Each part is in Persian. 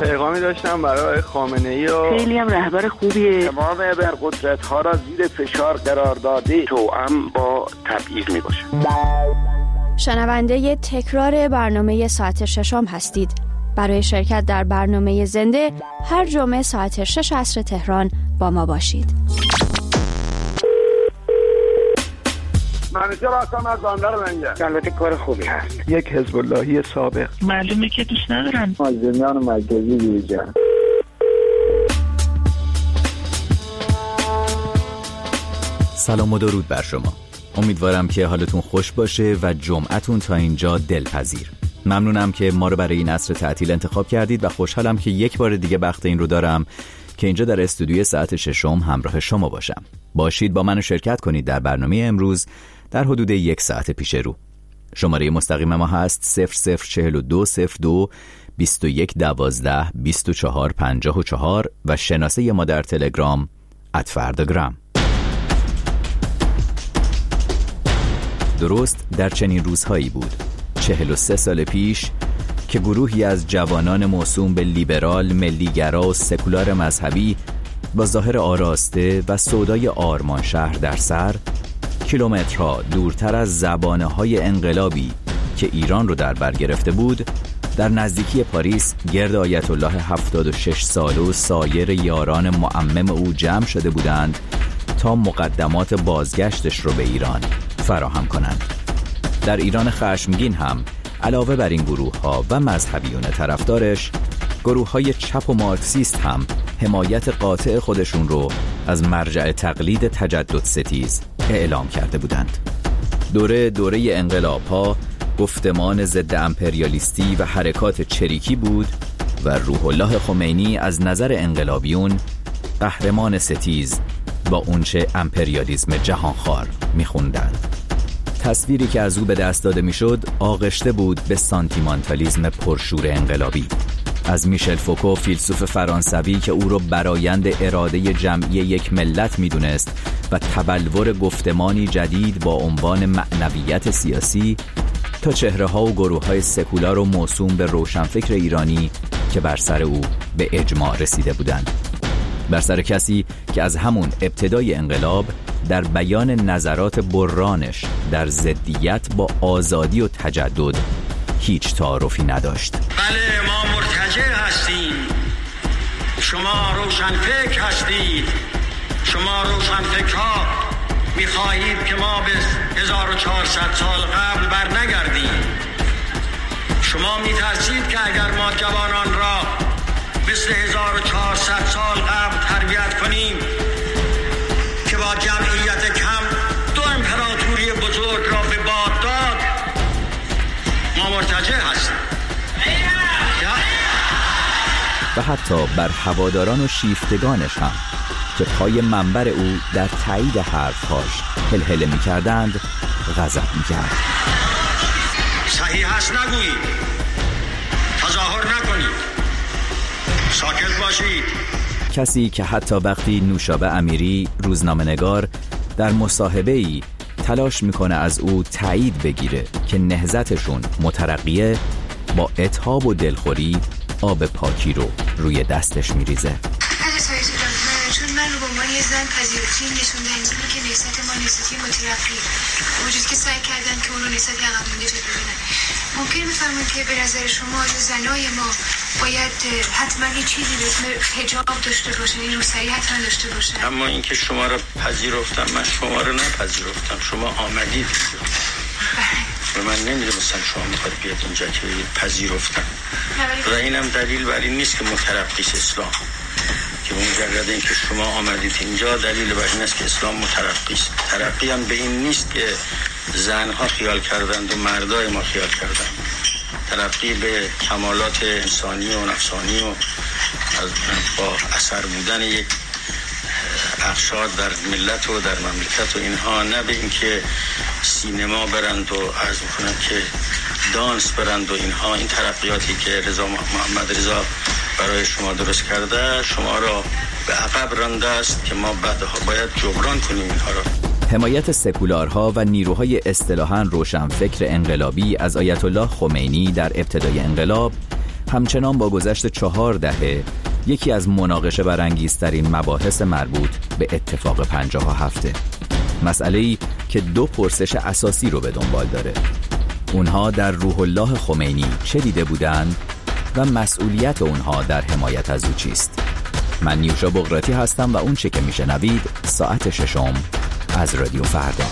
پیغامی داشتم برای خامنه‌ای و خیلی هم رهبر خوبیه. تمام ابرقدرت‌ها را زیر فشار قرار داده، توأم با تبعیض میباشه. شنونده تکرار برنامه ساعت ششم هستید. برای شرکت در برنامه زنده هر جمعه ساعت 6 عصر تهران با ما باشید. منیجر هستم از بندر منجر. البته کار خوبی هست. یک حزب اللهی سابق. معلومه که دوست ندارن. مازندران مرکزی بیرجان. سلام و درود بر شما. امیدوارم که حالتون خوش باشه و جمعتون تا اینجا دلپذیر. ممنونم که ما رو برای این عصر تعطیل انتخاب کردید و خوشحالم که یک بار دیگه بخت این رو دارم که اینجا در استودیوی ساعت ششم همراه شما باشم. باشید با من شرکت کنید در برنامه امروز در حدود 1 ساعت پیش رو. شماره مستقیم ما هست 004202 2112 2454 و شناسه ما در تلگرام @فرداگرام. درست در چنین روزهایی بود 43 سال پیش که گروهی از جوانان موسوم به لیبرال، ملیگرا و سکولار مذهبی با ظاهر آراسته و سودای آرمان شهر در سر، کیلومترها دورتر از زبانه‌های انقلابی که ایران رو در بر گرفته بود، در نزدیکی پاریس گرد آیت الله 76 ساله و سایر یاران معمم او جمع شده بودند تا مقدمات بازگشتش رو به ایران فراهم کنند. در ایران خشمگین هم علاوه بر این گروه‌ها و مذهبیون طرفدارش، گروه‌های چپ و مارکسیست هم حمایت قاطع خودشون رو از مرجع تقلید تجدد ستیز اعلام کرده بودند. دوره انقلاب‌ها گفتمان ضد امپریالیستی و حرکات چریکی بود و روح الله خمینی از نظر انقلابیون قهرمان ستیز با اونچه امپریالیسم جهانخوار می‌خوندند. تصویری که از او به دست داده میشد آغشته بود به سانتیمانتالیسم پرشور انقلابی. از میشل فوکو، فیلسوف فرانسوی که او را برآیند اراده جمعی یک ملت میدونست و تبلور گفتمانی جدید با عنوان معنویت سیاسی، تا چهره‌ها و گروه‌های سکولار و موسوم به روشنفکر ایرانی که بر سر او به اجماع رسیده بودند. بر سر کسی که از همون ابتدای انقلاب در بیان نظرات برانش در ضدیت با آزادی و تجدد هیچ تعارفی نداشت. بله، ما مرتجع هستیم، شما روشنفکر هستید، شما روشنفکرها میخواهید که ما به 1400 سال قبل بر نگردیم. شما میترسید که اگر ما جوانان را مثل 1400 سال قبل تربیت کنیم که با جمعیت کم 2 امپراتوری بزرگ را به باد داد، ما مرتجع هستیم. و حتی بر هواداران و شیفتگانش هم که پای منبر او در تایید حرفهاش هلهله می‌کردند غضب می‌کرد. صحیح هست نگویید، تظاهر نکنید، ساکت باشید. کسی که حتی وقتی نوشابه امیری، روزنامه‌نگار، در مصاحبه‌ای تلاش میکنه از او تایید بگیره که نهضتشون مترقیه، با عتاب و دلخوری آب پاکی رو روی دستش میریزه. چون من رو به عنوان یه زن پذیرفتی نشون دهنده که نهضت ما نهضتی مترقی وجود که سعی کردن که اون رو نهضت عقب مونده جلو ببرن. ممکن بفرمایید که به نظر شما زنای ما باید حتما یه چیزی به اسم حجاب داشته باشن، این روسری حتما داشته باشن؟ اما اینکه شما رو پذیرفتم، من شما رو نپذیرفتم، شما آمدید و من نمیدونستم شما میخواد بیاد اینجا که بگید پذیرفتم. و اینم دلیل بر این نیست که مترقیست اسلام، که مجرد این که شما آمدید اینجا دلیل بر این است که اسلام مترقیست. ترقی هم به این نیست که زنها خیال کردند و مردای ما خیال کردند. ترقی به کمالات انسانی و نفسانی و با اثر بودن یک اقشار در ملت و در مملکت و اینها، نه به این که سینما برند و عرض میکنم که دانس برند و اینها. این ترقیاتی که محمد رضا برای شما درست کرده شما را به عقب رانده است که ما بعدها باید جبران کنیم اینها را. حمایت سکولارها و نیروهای اصطلاحاً روشنفکر انقلابی از آیت الله خمینی در ابتدای انقلاب همچنان با گذشت 4 دهه یکی از مناقشه برانگیزترین مباحث مربوط به اتفاق 57 مسئله‌ای که 2 پرسش اساسی رو به دنبال داره. اونها در روح الله خمینی چه دیده بودند و مسئولیت اونها در حمایت از او چیست؟ من نیوشا بغراتی هستم و اون چه که میشنوید ساعت 6 از رادیو فردا.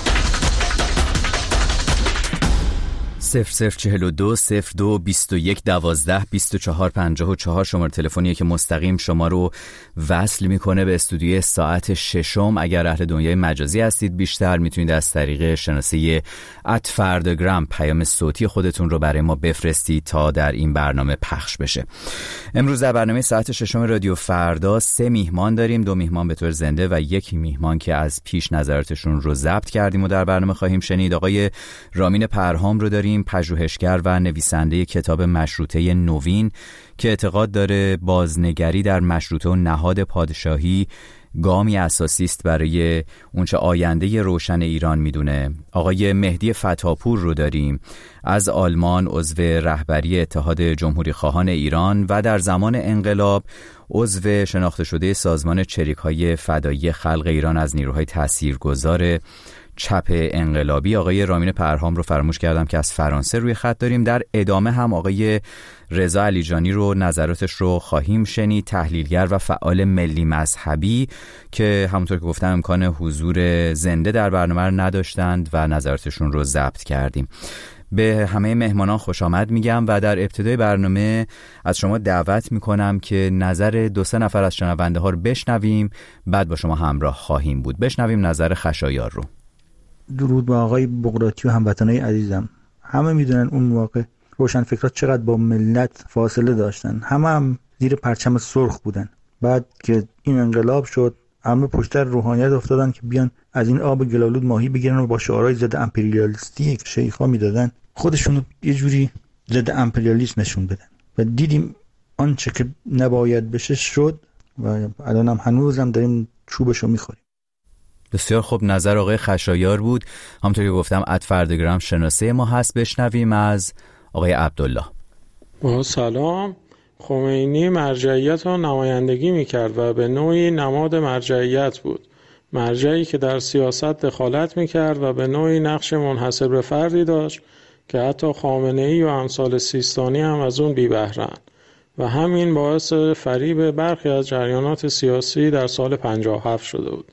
0042 02 21 12 24 54 شماره تلفنیه که مستقیم شما رو وصل میکنه به استودیوی ساعت 6. اگر اهل دنیای مجازی هستید بیشتر میتونید از طریق شناسه @فرداگرام پیام صوتی خودتون رو برای ما بفرستید تا در این برنامه پخش بشه. امروز در برنامه ساعت 6 رادیو فردا 3 میهمان داریم، 2 میهمان به طور زنده و 1 میهمان که از پیش نظراتشون رو ضبط کردیم و در برنامه خواهیم شنید. آقای رامین پرهام رو داریم، پژوهشگر و نویسنده کتاب مشروطه نوین که اعتقاد داره بازنگری در مشروطه و نهاد پادشاهی گامی اساسی است برای اونچه آینده روشن ایران میدونه. آقای مهدی فتاپور رو داریم از آلمان، عضو رهبری اتحاد جمهوری خواهان ایران و در زمان انقلاب عضو شناخته شده سازمان چریک‌های فدایی خلق ایران از نیروهای تاثیرگذار چپ انقلابی. آقای رامین پرهام رو فراموش کردم که از فرانسه روی خط داریم. در ادامه هم آقای رضا علیجانی رو نظراتش رو خواهیم شنید، تحلیلگر و فعال ملی مذهبی که همونطور که گفتم امکان حضور زنده در برنامه رو نداشتند و نظراتشون رو ضبط کردیم. به همه مهمانان خوش آمد میگم و در ابتدای برنامه از شما دعوت میکنم که نظر 2-3 نفر از شنونده ها رو بشنویم، بعد با شما همراه خواهیم بود. بشنویم نظر خشایار رو. درود با آقای بغراتی و هموطنای عزیزم. همه میدونن اون واقع روشنفکرات چقدر با ملت فاصله داشتن، هم زیر پرچم سرخ بودن. بعد که این انقلاب شد همه پشتر روحانیت افتادن که بیان از این آب گلالود ماهی بگیرن و با شعارهای ضد امپریالیستی که شیخا میدادن خودشونو یه جوری ضد امپریالیسم نشون بدن و دیدیم آنچه که نباید بشه شد و الانم هنوزم داریم چوبشو میخوریم. بسیار خوب، نظر آقای خشایار بود. همونطور که گفتم @فرداگرام شناسه ما هست. بشنویم از آقای عبدالله. سلام. خمینی مرجعیت را نمایندگی میکرد و به نوعی نماد مرجعیت بود، مرجعی که در سیاست دخالت میکرد و به نوعی نقش منحصر به فردی داشت که حتی خامنه‌ای و امثال سیستانی هم از اون بی بهره‌اند و همین باعث فریب برخی از جریانات سیاسی در سال 57 شده بود.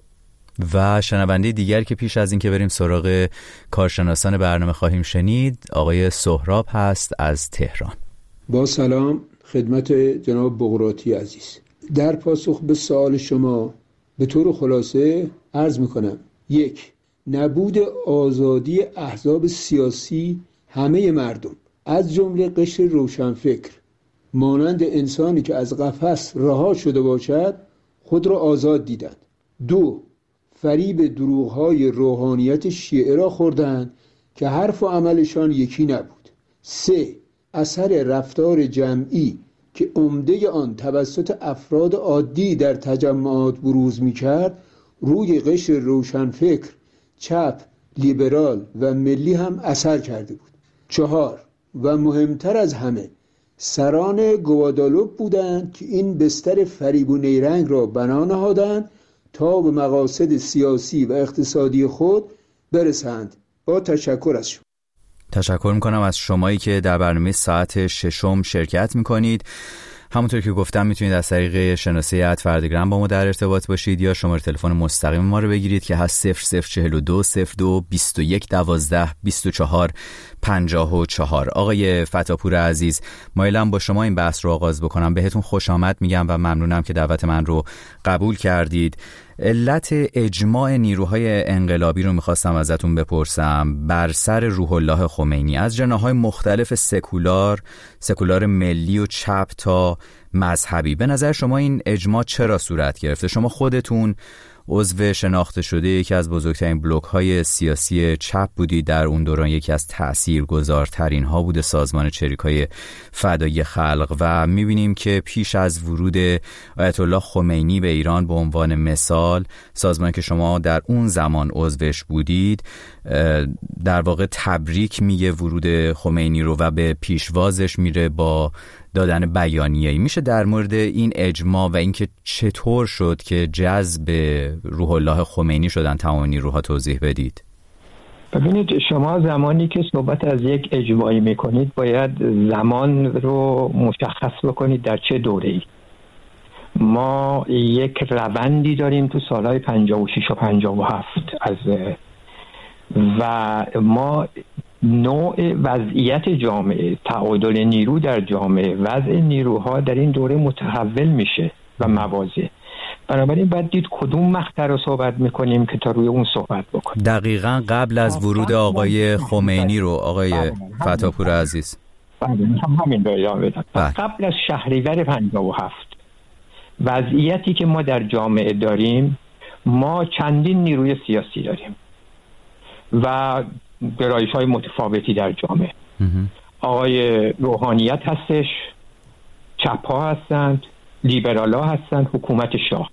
و شنونده دیگر که پیش از این که بریم سراغ کارشناسان برنامه خواهیم شنید آقای سهراب هست از تهران. با سلام خدمت جناب بغراتی عزیز. در پاسخ به سوال شما به طور خلاصه عرض میکنم: 1. نبود آزادی احزاب سیاسی همه مردم از جمله قشر روشنفکر مانند انسانی که از قفس رها شده باشد خود را آزاد دیدند. 2. فریب دروغ‌های روحانیت شیعه را خوردند که حرف و عملشان یکی نبود. 3. اثر رفتار جمعی که عمده آن توسط افراد عادی در تجمعات بروز می‌کرد روی قشر روشنفکر، چپ، لیبرال و ملی هم اثر کرده بود. 4. و مهمتر از همه سران گوادالوپ بودند که این بستر فریب و نیرنگ را بنا نهادند تا به مقاصد سیاسی و اقتصادی خود برسند. با تشکر از شما. تشکر میکنم از شمایی که در برنامه ساعت 6 شرکت میکنید. همونطور که گفتم میتونید از طریق شناسه @فرداگرام با ما در ارتباط باشید یا شماره تلفن مستقیم ما رو بگیرید که هست 0042 02 21 12 24 54. آقای فتاپور عزیز، مایلم با شما این بحث رو آغاز بکنم. بهتون خوش آمد میگم و ممنونم که دعوت من رو قبول کردید. علت اجماع نیروهای انقلابی رو میخواستم ازتون بپرسم بر سر روح الله خمینی از جناح‌های مختلف سکولار ملی و چپ تا مذهبی. به نظر شما این اجماع چرا صورت گرفته؟ شما خودتون عضو شناخته شده یکی از بزرگترین بلوک‌های سیاسی چپ بودید در اون دوران، یکی از تأثیرگذارترین ها بود سازمان چریک‌های فدایی خلق و می‌بینیم که پیش از ورود آیت الله خمینی به ایران به عنوان مثال، سازمانی که شما در اون زمان عضوش بودید در واقع تبریک میگه ورود خمینی رو و به پیشوازش میره با دادن بیانیه‌ای. میشه در مورد این اجماع و اینکه چطور شد که جذب روح الله خمینی شدن تمام نیروها توضیح بدید؟ ببینید، شما زمانی که صحبت از یک اجماعی میکنید باید زمان رو مشخص بکنید در چه دوره‌ای. ما یک روندی داریم تو سالهای 56 و 57 و ما نوع وضعیت جامعه، تعادل نیرو در جامعه، وضع نیروها در این دوره متحول میشه و موازه. بنابراین باید دید کدوم مقطع رو صحبت میکنیم که تا روی اون صحبت بکنیم. دقیقاً قبل از ورود آقای خمینی رو آقای فتاپور عزیز همین رو ادامه بدم. قبل از شهریور 57 وضعیتی که ما در جامعه داریم، ما چندین نیروی سیاسی داریم و گرایش‌های متفاوتی در جامعه. آقای روحانیت هستش، چپ‌ها هستند، لیبرال‌ها هستند، حکومت شاه.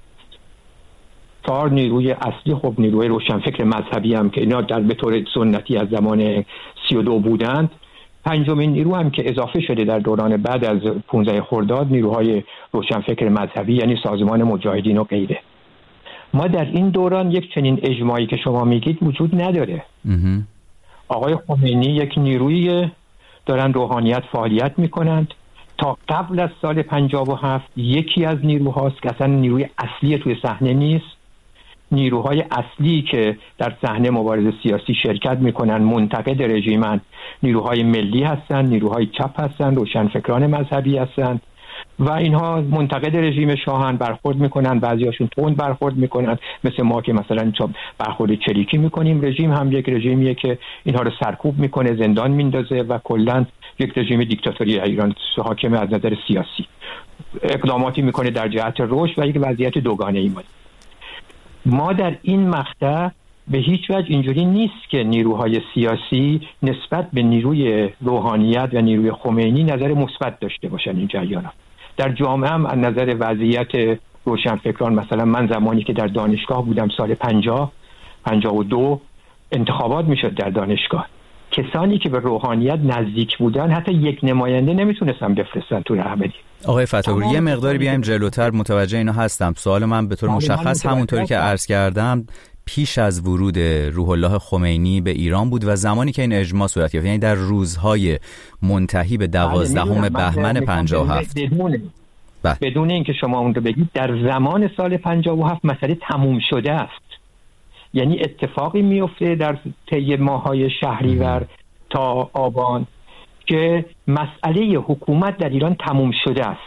4 نیروی اصلی. خب نیروی روشنفکر مذهبی هم که اینا در به طور سنتی از زمان 32 بودند. 5مین نیرو هم که اضافه شده در دوران بعد از 15 خرداد، نیروهای روشنفکر مذهبی، یعنی سازمان مجاهدین و غیره. ما در این دوران یک چنین اجماعی که شما میگید وجود نداره. آقای خمینی یک نیروی دارن روحانیت فعالیت میکنند. تا قبل از سال 57 یکی از نیروهاست که اصلا نیروی اصلی توی صحنه نیست. نیروهای اصلی که در صحنه مبارزه سیاسی شرکت میکنن، منتقد رژیمن، نیروهای ملی هستن، نیروهای چپ هستن، روشنفکران مذهبی هستن و اینها منتقد رژیم شاهن، برخورد میکنن، بعضیاشون تند برخورد میکنن، مثل ما که مثلا برخورد چریکی میکنیم. رژیم هم یک رژیمیه که اینها رو سرکوب میکنه، زندان میندازه و کلا یک رژیم دیکتاتوری ایران حاکمه از نظر سیاسی. اقداماتی میکنه در جهت رشد و یک وضعیت دوگانه ای. ما در این مقطع به هیچ وجه اینجوری نیست که نیروهای سیاسی نسبت به نیروی روحانیت و نیروی خمینی نظر مثبت داشته باشن. این جریانا در جامعه هم از نظر وضعیت روشنفکران، مثلا من زمانی که در دانشگاه بودم سال 52 انتخابات میشد در دانشگاه، کسانی که به روحانیت نزدیک بودن حتی یک نماینده نمیتونستن بفرستن تو رهبری. آقای فتاپور یه مقداری بیایم جلوتر، متوجه اینا هستم. سوال من به طور مشخص همونطوری که عرض کردم پیش از ورود روح الله خمینی به ایران بود و زمانی که این اجماع صورت گرفت، یعنی در روزهای منتهی به 12 بهمن 57. بدون اینکه شما اون رو بگید، در زمان سال 57 مسئله تموم شده است. یعنی اتفاقی میفته در طی ماه‌های شهریور تا آبان که مسئله حکومت در ایران تموم شده است.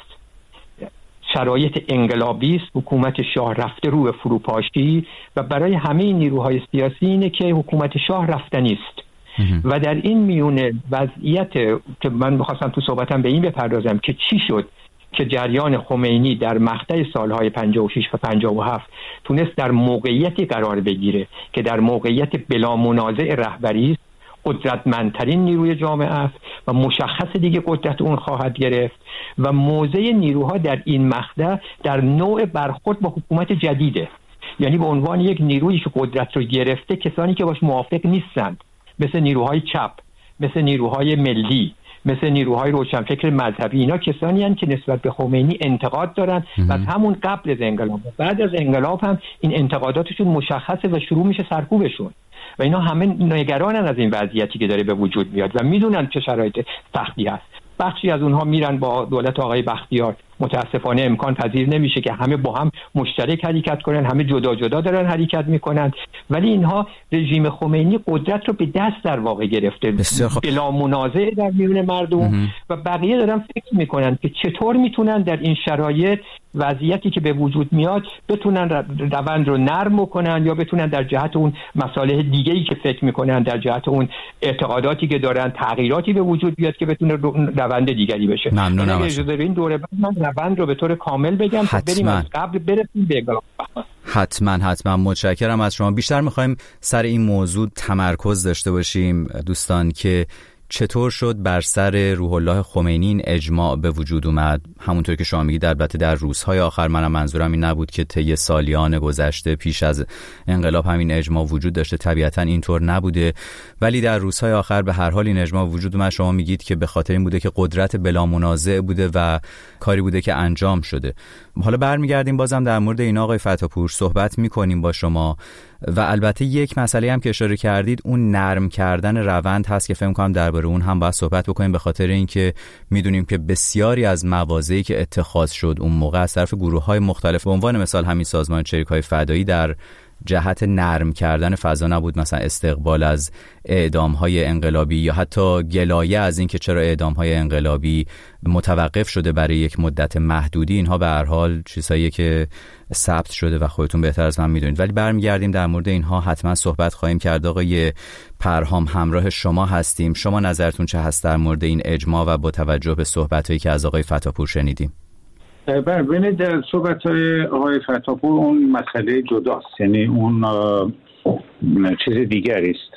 شرایط انقلابی است، حکومت شاه رفته رو فروپاشی و برای همه نیروهای سیاسی اینه که حکومت شاه رفتنی است. و در این میون وضعیت که من می‌خواستم تو صحبتم به این بپردازم که چی شد که جریان خمینی در مقطع سالهای 56 و 57 تونست در موقعیتی قرار بگیره که در موقعیت بلا منازع رهبری است، قدرتمندترین نیروی جامعه است و مشخص دیگه قدرت اون خواهد گرفت و موضع نیروها در این مقطع در نوع برخورد با حکومت جدیده. یعنی به عنوان یک نیرویی که قدرت رو گرفته، کسانی که باش موافق نیستند، مثل نیروهای چپ، مثل نیروهای ملی، مثل نیروهای روشنفکر مذهبی، اینا کسانی هستند که نسبت به خمینی انتقاد دارن و همون قبل از انقلاب و بعد از انقلاب هم این انتقاداتشون مشخصه و شروع میشه سرکوبشون و اینا همه نگرانن از این وضعیتی که داره به وجود میاد و میدونن چه شرایط سختی هست. بخشی از اونها میرن با دولت آقای بختیار، متاسفانه امکان پذیر نمیشه که همه با هم مشترک حرکت کنن، همه جدا جدا دارن حرکت میکنن، ولی اینها رژیم خمینی قدرت رو به دست در واقع گرفته بلا منازع در میون مردم و بقیه دارن فکر میکنن که چطور میتونن در این شرایط وضعیتی که به وجود میاد بتونن روند رو نرم کنن یا بتونن در جهت اون مصالح دیگه‌ای که فکر میکنن، در جهت اون اعتقاداتی که دارن تغییراتی به وجود بیاد که بتونه روند دیگری بشه. ممنونم. اجازه بدین دوره بعد من روند رو به طور کامل بگم تا بریم از قبل برسیم به انقلاب. حتما متشکرم از شما. بیشتر می‌خوایم سر این موضوع تمرکز داشته باشیم دوستان که چطور شد بر سر روح الله خمینی این اجماع به وجود اومد؟ همونطور که شما میگید البته در روزهای آخر، منم منظورم این نبود که طی سالیان گذشته پیش از انقلاب همین اجماع وجود داشته، طبیعتا اینطور نبوده، ولی در روزهای آخر به هر حال این اجماع وجود اومد. شما میگید که به خاطر این بوده که قدرت بلا منازع بوده و کاری بوده که انجام شده. حالا برمیگردیم بازم در مورد این آقای فتاپور صحبت میکنیم با شما و البته یک مسئله هم که اشاره کردید اون نرم کردن روند هست که فکر می‌کنم درباره اون هم باید صحبت بکنیم، به خاطر اینکه میدونیم که بسیاری از مواضعی که اتخاذ شد اون موقع از طرف گروه‌های مختلف، به عنوان مثال همین سازمان چریک‌های فدایی، در جهت نرم کردن فضا نبود، مثلا استقبال از اعدام‌های انقلابی یا حتی گلایه از این که چرا اعدام‌های انقلابی متوقف شده برای یک مدت محدودی. اینها به هر حال چیزاییه که ثبت شده و خودتون بهتر از من میدونید، ولی برمیگردیم در مورد اینها حتما صحبت خواهیم کرد. آقای پرهام همراه شما هستیم، شما نظرتون چه هست در مورد این اجماع و با توجه به صحبت‌هایی که از آقای فتاپور شنیدیم؟ ببینید در صحبت‌های آقای فتاپور اون مسئله جداست، یعنی اون چیز دیگری است،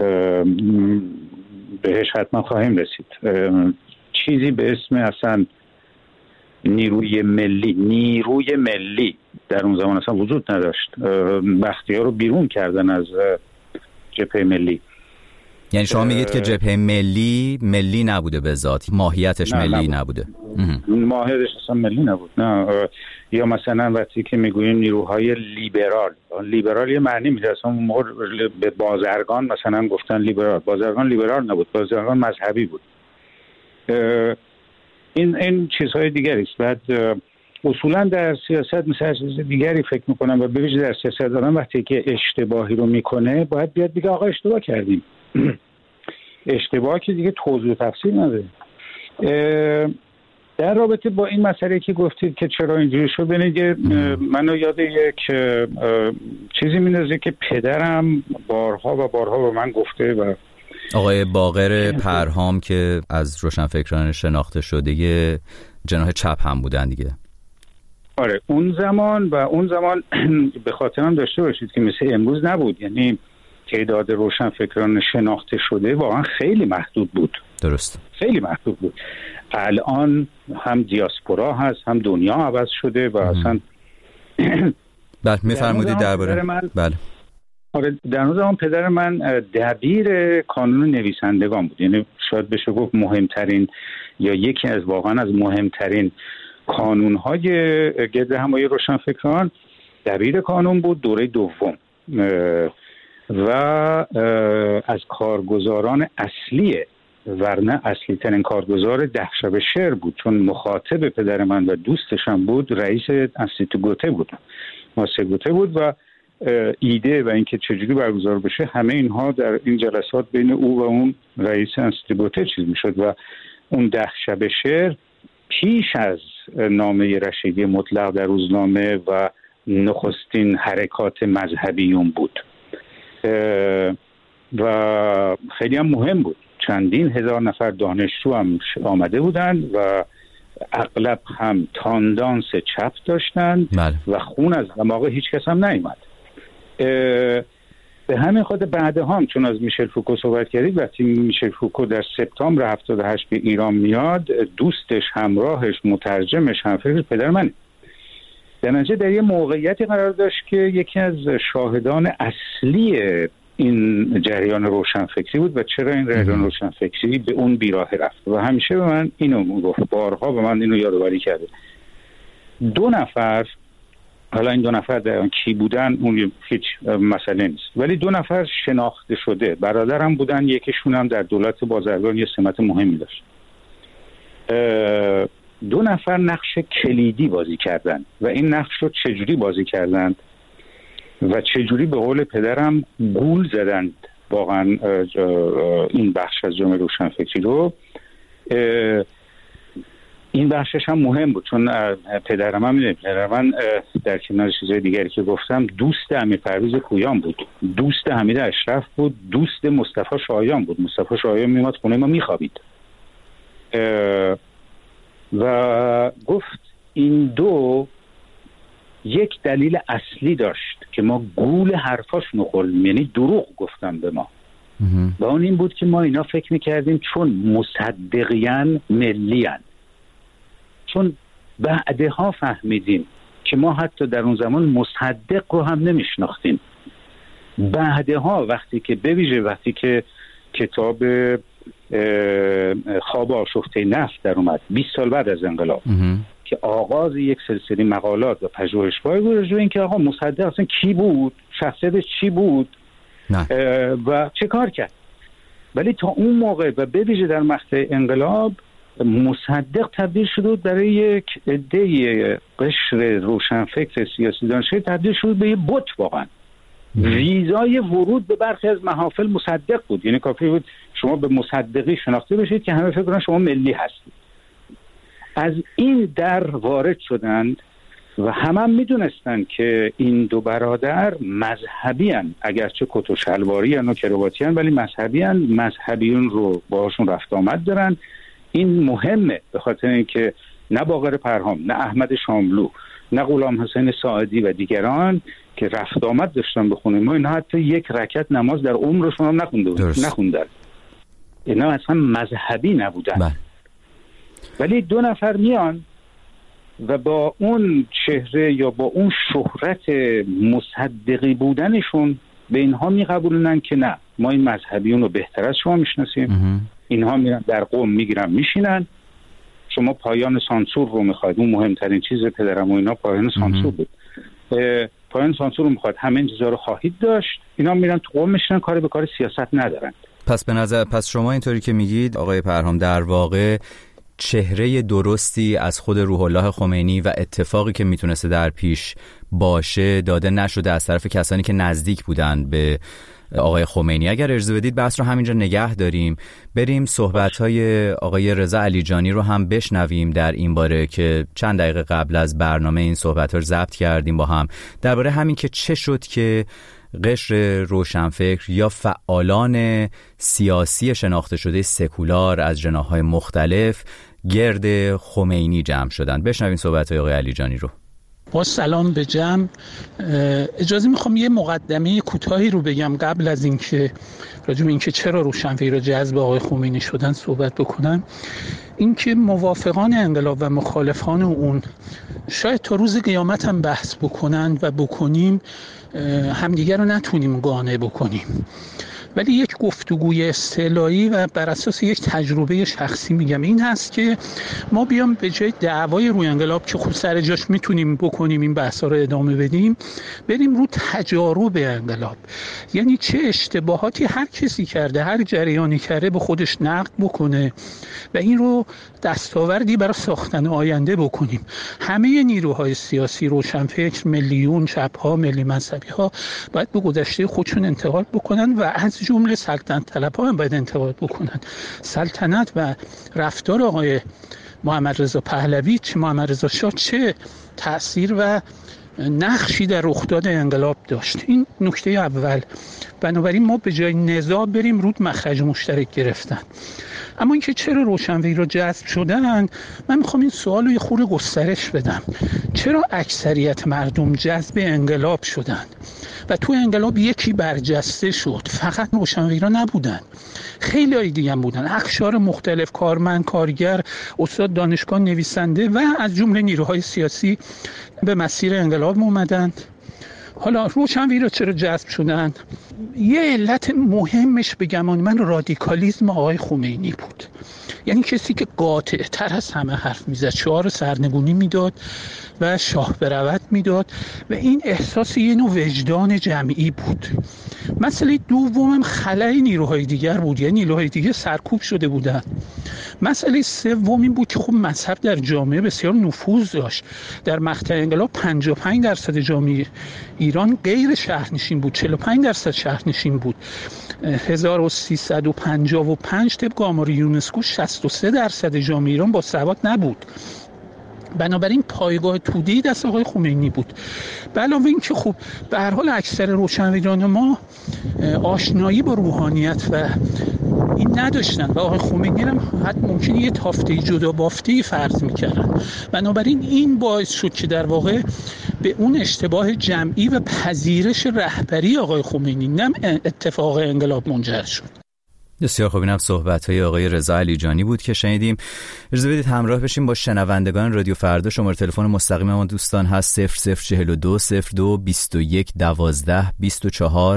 بهش حتما خواهیم رسید. چیزی به اسم اصلا نیروی ملی در اون زمان اصلا وجود نداشت. بختیار رو بیرون کردن از جبهه ملی. یعنی شما میگید که جبهه ملی نبوده به ذات، ماهیتش ملی نبوده. ماهیتش اصلا ملی نبود. نه. یا مثلا وقتی که میگوییم نیروهای لیبرال یه معنی میده، اصلا به بازرگان مثلا گفتن لیبرال، بازرگان لیبرال نبود، بازرگان مذهبی بود. این چیزهای دیگری است. بعد اصولا در سیاست مثل چیز دیگری فکر میکنم و به ویژه در سیاست آدم وقتی که اشتباهی رو میکنه باید بیاد بگه آقا اشتباه کردیم. اشتباه که دیگه توضیح و تفصیل نداره. در رابطه با این مسئله که گفتید که چرا اینجوری شد، ببینید منو یاد یک چیزی میندازه که پدرم بارها به من گفته و آقای باقر پرهام که از روشنفکران شناخته شده جناح چپ هم بودن دیگه. آره اون زمان به خاطرم داشته باشید که مثل امروز نبود، یعنی تعداد روشنفکران شناخته شده واقعا خیلی محدود بود. درست، خیلی محدود بود. الان هم دیاسپورا هست، هم دنیا عوض شده و اصلا بله میفرمودید درباره بله. آره در اون زمان پدر من دبیر کانون نویسندگان بود، یعنی شاید بشه گفت مهمترین یا یکی از واقعا از مهمترین کانون‌های گرد همایی روشنفکران دبیر کانون بود دوره دوم و از کارگزاران اصلیه، ورنه اصلی ترین کارگزار 10 شب شعر بود، چون مخاطب پدر من و دوستش هم بود، رئیس انستیتو گوته بود، ماسه گوته بود و ایده و اینکه چجوری برگزار بشه همه اینها در این جلسات بین او و اون رئیس انستیتو گوته چیز میشد و اون 10 شب شعر پیش از نامه رشیدی مطلق در روزنامه و نخستین حرکات مذهبیون بود و خیلی هم مهم بود. چندین هزار نفر دانشجو هم آمده بودند و اغلب هم تاندانس چپ داشتند و خون از دماغ هیچ کس هم نیامد. به همین خاطر بعدها هم چون از میشل فوکو صحبت کردید، وقتی میشل فوکو در سپتامبر 78 به ایران میاد، دوستش، همراهش، مترجمش، همفکرش پدر منه. در نتیجه در یه موقعیتی قرار داشت که یکی از شاهدان اصلی این جریان روشنفکری بود و چرا این جریان روشنفکری به اون بیراه رفت و همیشه به من اینو گفت، بارها به من اینو یادآوری کرده. 2 نفر، حالا این 2 نفر در آن کی بودن اون هیچ مسئله نیست، ولی 2 نفر شناخته شده برادرم بودن، یکیشون هم در دولت بازرگان یه سمت مهمی داشت. 2 نفر نقش کلیدی بازی کردن و این نقش رو چجوری بازی کردند و چجوری به قول پدرم گول زدند واقعا این بخش از جامعه روشنفکری رو. این بخشش هم مهم بود چون پدر من در کنار چیزهای دیگری که گفتم دوست امیر پرویز پویان بود، دوست حمید اشرف بود، دوست مصطفی شایان بود. مصطفی شایان میومد خونه ما میخوابید و گفت این 2 یک دلیل اصلی داشت که ما گول حرفاشونو خوردیم، یعنی دروغ گفتن به ما. و اون این بود که ما اینا فکر میکردیم چون مصدقیان ملیان، چون بعدها فهمیدیم که ما حتی در اون زمان مصدق رو هم نمیشناختیم. بعدها وقتی که کتاب خواب آشفته نفت در اومد 20 سال بعد از انقلاب که آغاز یک سلسله مقالات و پژوهش‌های بود راجع به اینکه آقا مصدق اصلا کی بود، شخصیتش چی بود و چه کار کرد. ولی تا اون موقع و به ویژه در مقطع انقلاب مصدق تبدیل شد برای یک عده قشر روشنفکر سیاسی دانشجوی تبدیل شد به یه بت. واقعا ویزای ورود به برخی از محافل مصدق بود. یعنی کافی بود شما به مصدقی شناخته بشید که همه فکر کنن شما ملی هستید. از این در وارد شدند و هم میدونستن که این دو برادر مذهبی هن، اگرچه کت و شلواری هن و کرواتی هن، ولی مذهبی هن، مذهبیون رو باهاشون رفت آمد دارن. این مهمه به خاطر اینکه نه باقر پرهام، نه احمد شاملو، نه غلام حسین ساعدی و دیگران که رفت آمد داشتن بخونیم، ما اینا حتی یک رکعت نماز در عمرشون هم نخوندن. اینا اصلا مذهبی نبودن. ولی دو نفر میان و با اون چهره یا با اون شهرت مصدقی بودنشون به اینها میقبولونن که نه، ما این مذهبیون رو بهتر از شما میشناسیم. اینها میرن در قم میگیرن میشینن، شما پایان سانسور رو میخواید، اون مهمترین چیز پدرم و اینا پایان سانسور بود، پایان سانسور رو میخواید، همه این چیزا رو خواهید داشت. اینا میرن تو قم میشینن، کاری به کار سیاست ندارن. پس شما اینطوری که میگید آقای پرهام در واقع چهره درستی از خود روح الله خمینی و اتفاقی که میتونسته در پیش باشه داده نشده از طرف کسانی که نزدیک بودن به آقای خمینی. اگر اجازه بدید بحث رو همینجا نگه داریم، بریم صحبت‌های آقای رضا علیجانی رو هم بشنویم در این باره که چند دقیقه قبل از برنامه این صحبت‌ها رو ضبط کردیم با هم، درباره همین که چه شد که قشر روشنفکر یا فعالان سیاسی شناخته شده سکولار از جناح‌های مختلف گرد خمینی جمع شدند. بشنویم صحبت‌های آقای علیجانی رو. با سلام به جمع. اجازه میخوام یه مقدمه کوتاهی رو بگم قبل از اینکه راجع به اینکه چرا روشنفکرها جذب آقای خمینی شدن صحبت بکنم. اینکه موافقان انقلاب و مخالفان اون شاید تا روز قیامت هم بحث بکنن و بکنیم همدیگر رو نتونیم قانع بکنیم، ولی یک گفتگوی اصطلاحی و بر اساس یک تجربه شخصی میگم این هست که ما بیام به جای دعوای روی انقلاب که خب سر جاش میتونیم بکنیم این بحثا رو ادامه بدیم، بریم رو تجارب انقلاب. یعنی چه اشتباهاتی هر کسی کرده، هر جریانی کرده به خودش نقد بکنه و این رو دستاوردی برای ساختن آینده بکنیم. همه نیروهای سیاسی، روشنفکر، ملیون، چپ‌ها، ملی مذهبی‌ها باید به گذشته خودشون انتقاد بکنن و از جمله سلطنت طلب‌ها هم باید انتقاد بکنن. سلطنت و رفتار آقای محمد رضا پهلوی، چه محمد رضا شاه، چه تأثیر و نقشی در رخداد انقلاب داشت. این نکته اول. بنابراین ما به جای نزاع بریم رود مخرج مشترک گرفتن. اما اینکه چرا روشنفکرها جذب شدن، من میخوام این سوال رو یه خورده گسترش بدم. چرا اکثریت مردم جذب انقلاب شدن و تو انقلاب یکی برجسته شد؟ فقط روشنفکرها نبودن، خیلی های دیگه هم بودن، اقشار مختلف، کارمند، کارگر، استاد دانشگاه، نویسنده و از جمله نیروهای سیاسی به مسیر انقلاب اومدند. حالا روشنفکرها چرا جذب شدن؟ یه علت مهمش بگم من رادیکالیسم آقای خمینی بود. یعنی کسی که قاطع تر از همه حرف میزد، شعار سرنگونی میداد و شاه برود میداد و این احساس یه نوع وجدان جمعی بود. مسئله دومم خلای نیروهای دیگر بود، یعنی نیروهای دیگر سرکوب شده بودن. مسئله سوم این بود که خب مذهب در جامعه بسیار نفوذ داشت. در مقطع انقلاب 55% جامعه ایران غیر شهرنشین بود، 45% شهرنشین بود. 1355 طبق آمار یونسکو 63% جامعه ایران با سواد نبود. بنابراین پایگاه توده‌ای دست آقای خمینی بود. به علاوه این که خب به هر حال اکثر روشنفکران ما آشنایی با روحانیت و این نداشتن و آقای خمینی هم حتی ممکنه یه تافته جدا بافته فرض میکردن. بنابراین این باعث شد که در واقع به اون اشتباه جمعی و پذیرش رهبری آقای خمینی نه اتفاق انقلاب منجر شد. بسیار خوب. اینم صحبت‌های آقای رضا علیجانی بود که شنیدیم. اجازه بدید همراه بشیم با شنوندگان رادیو فردا. شماره تلفن مستقیم ما دوستان هست 0042 02 21 12 24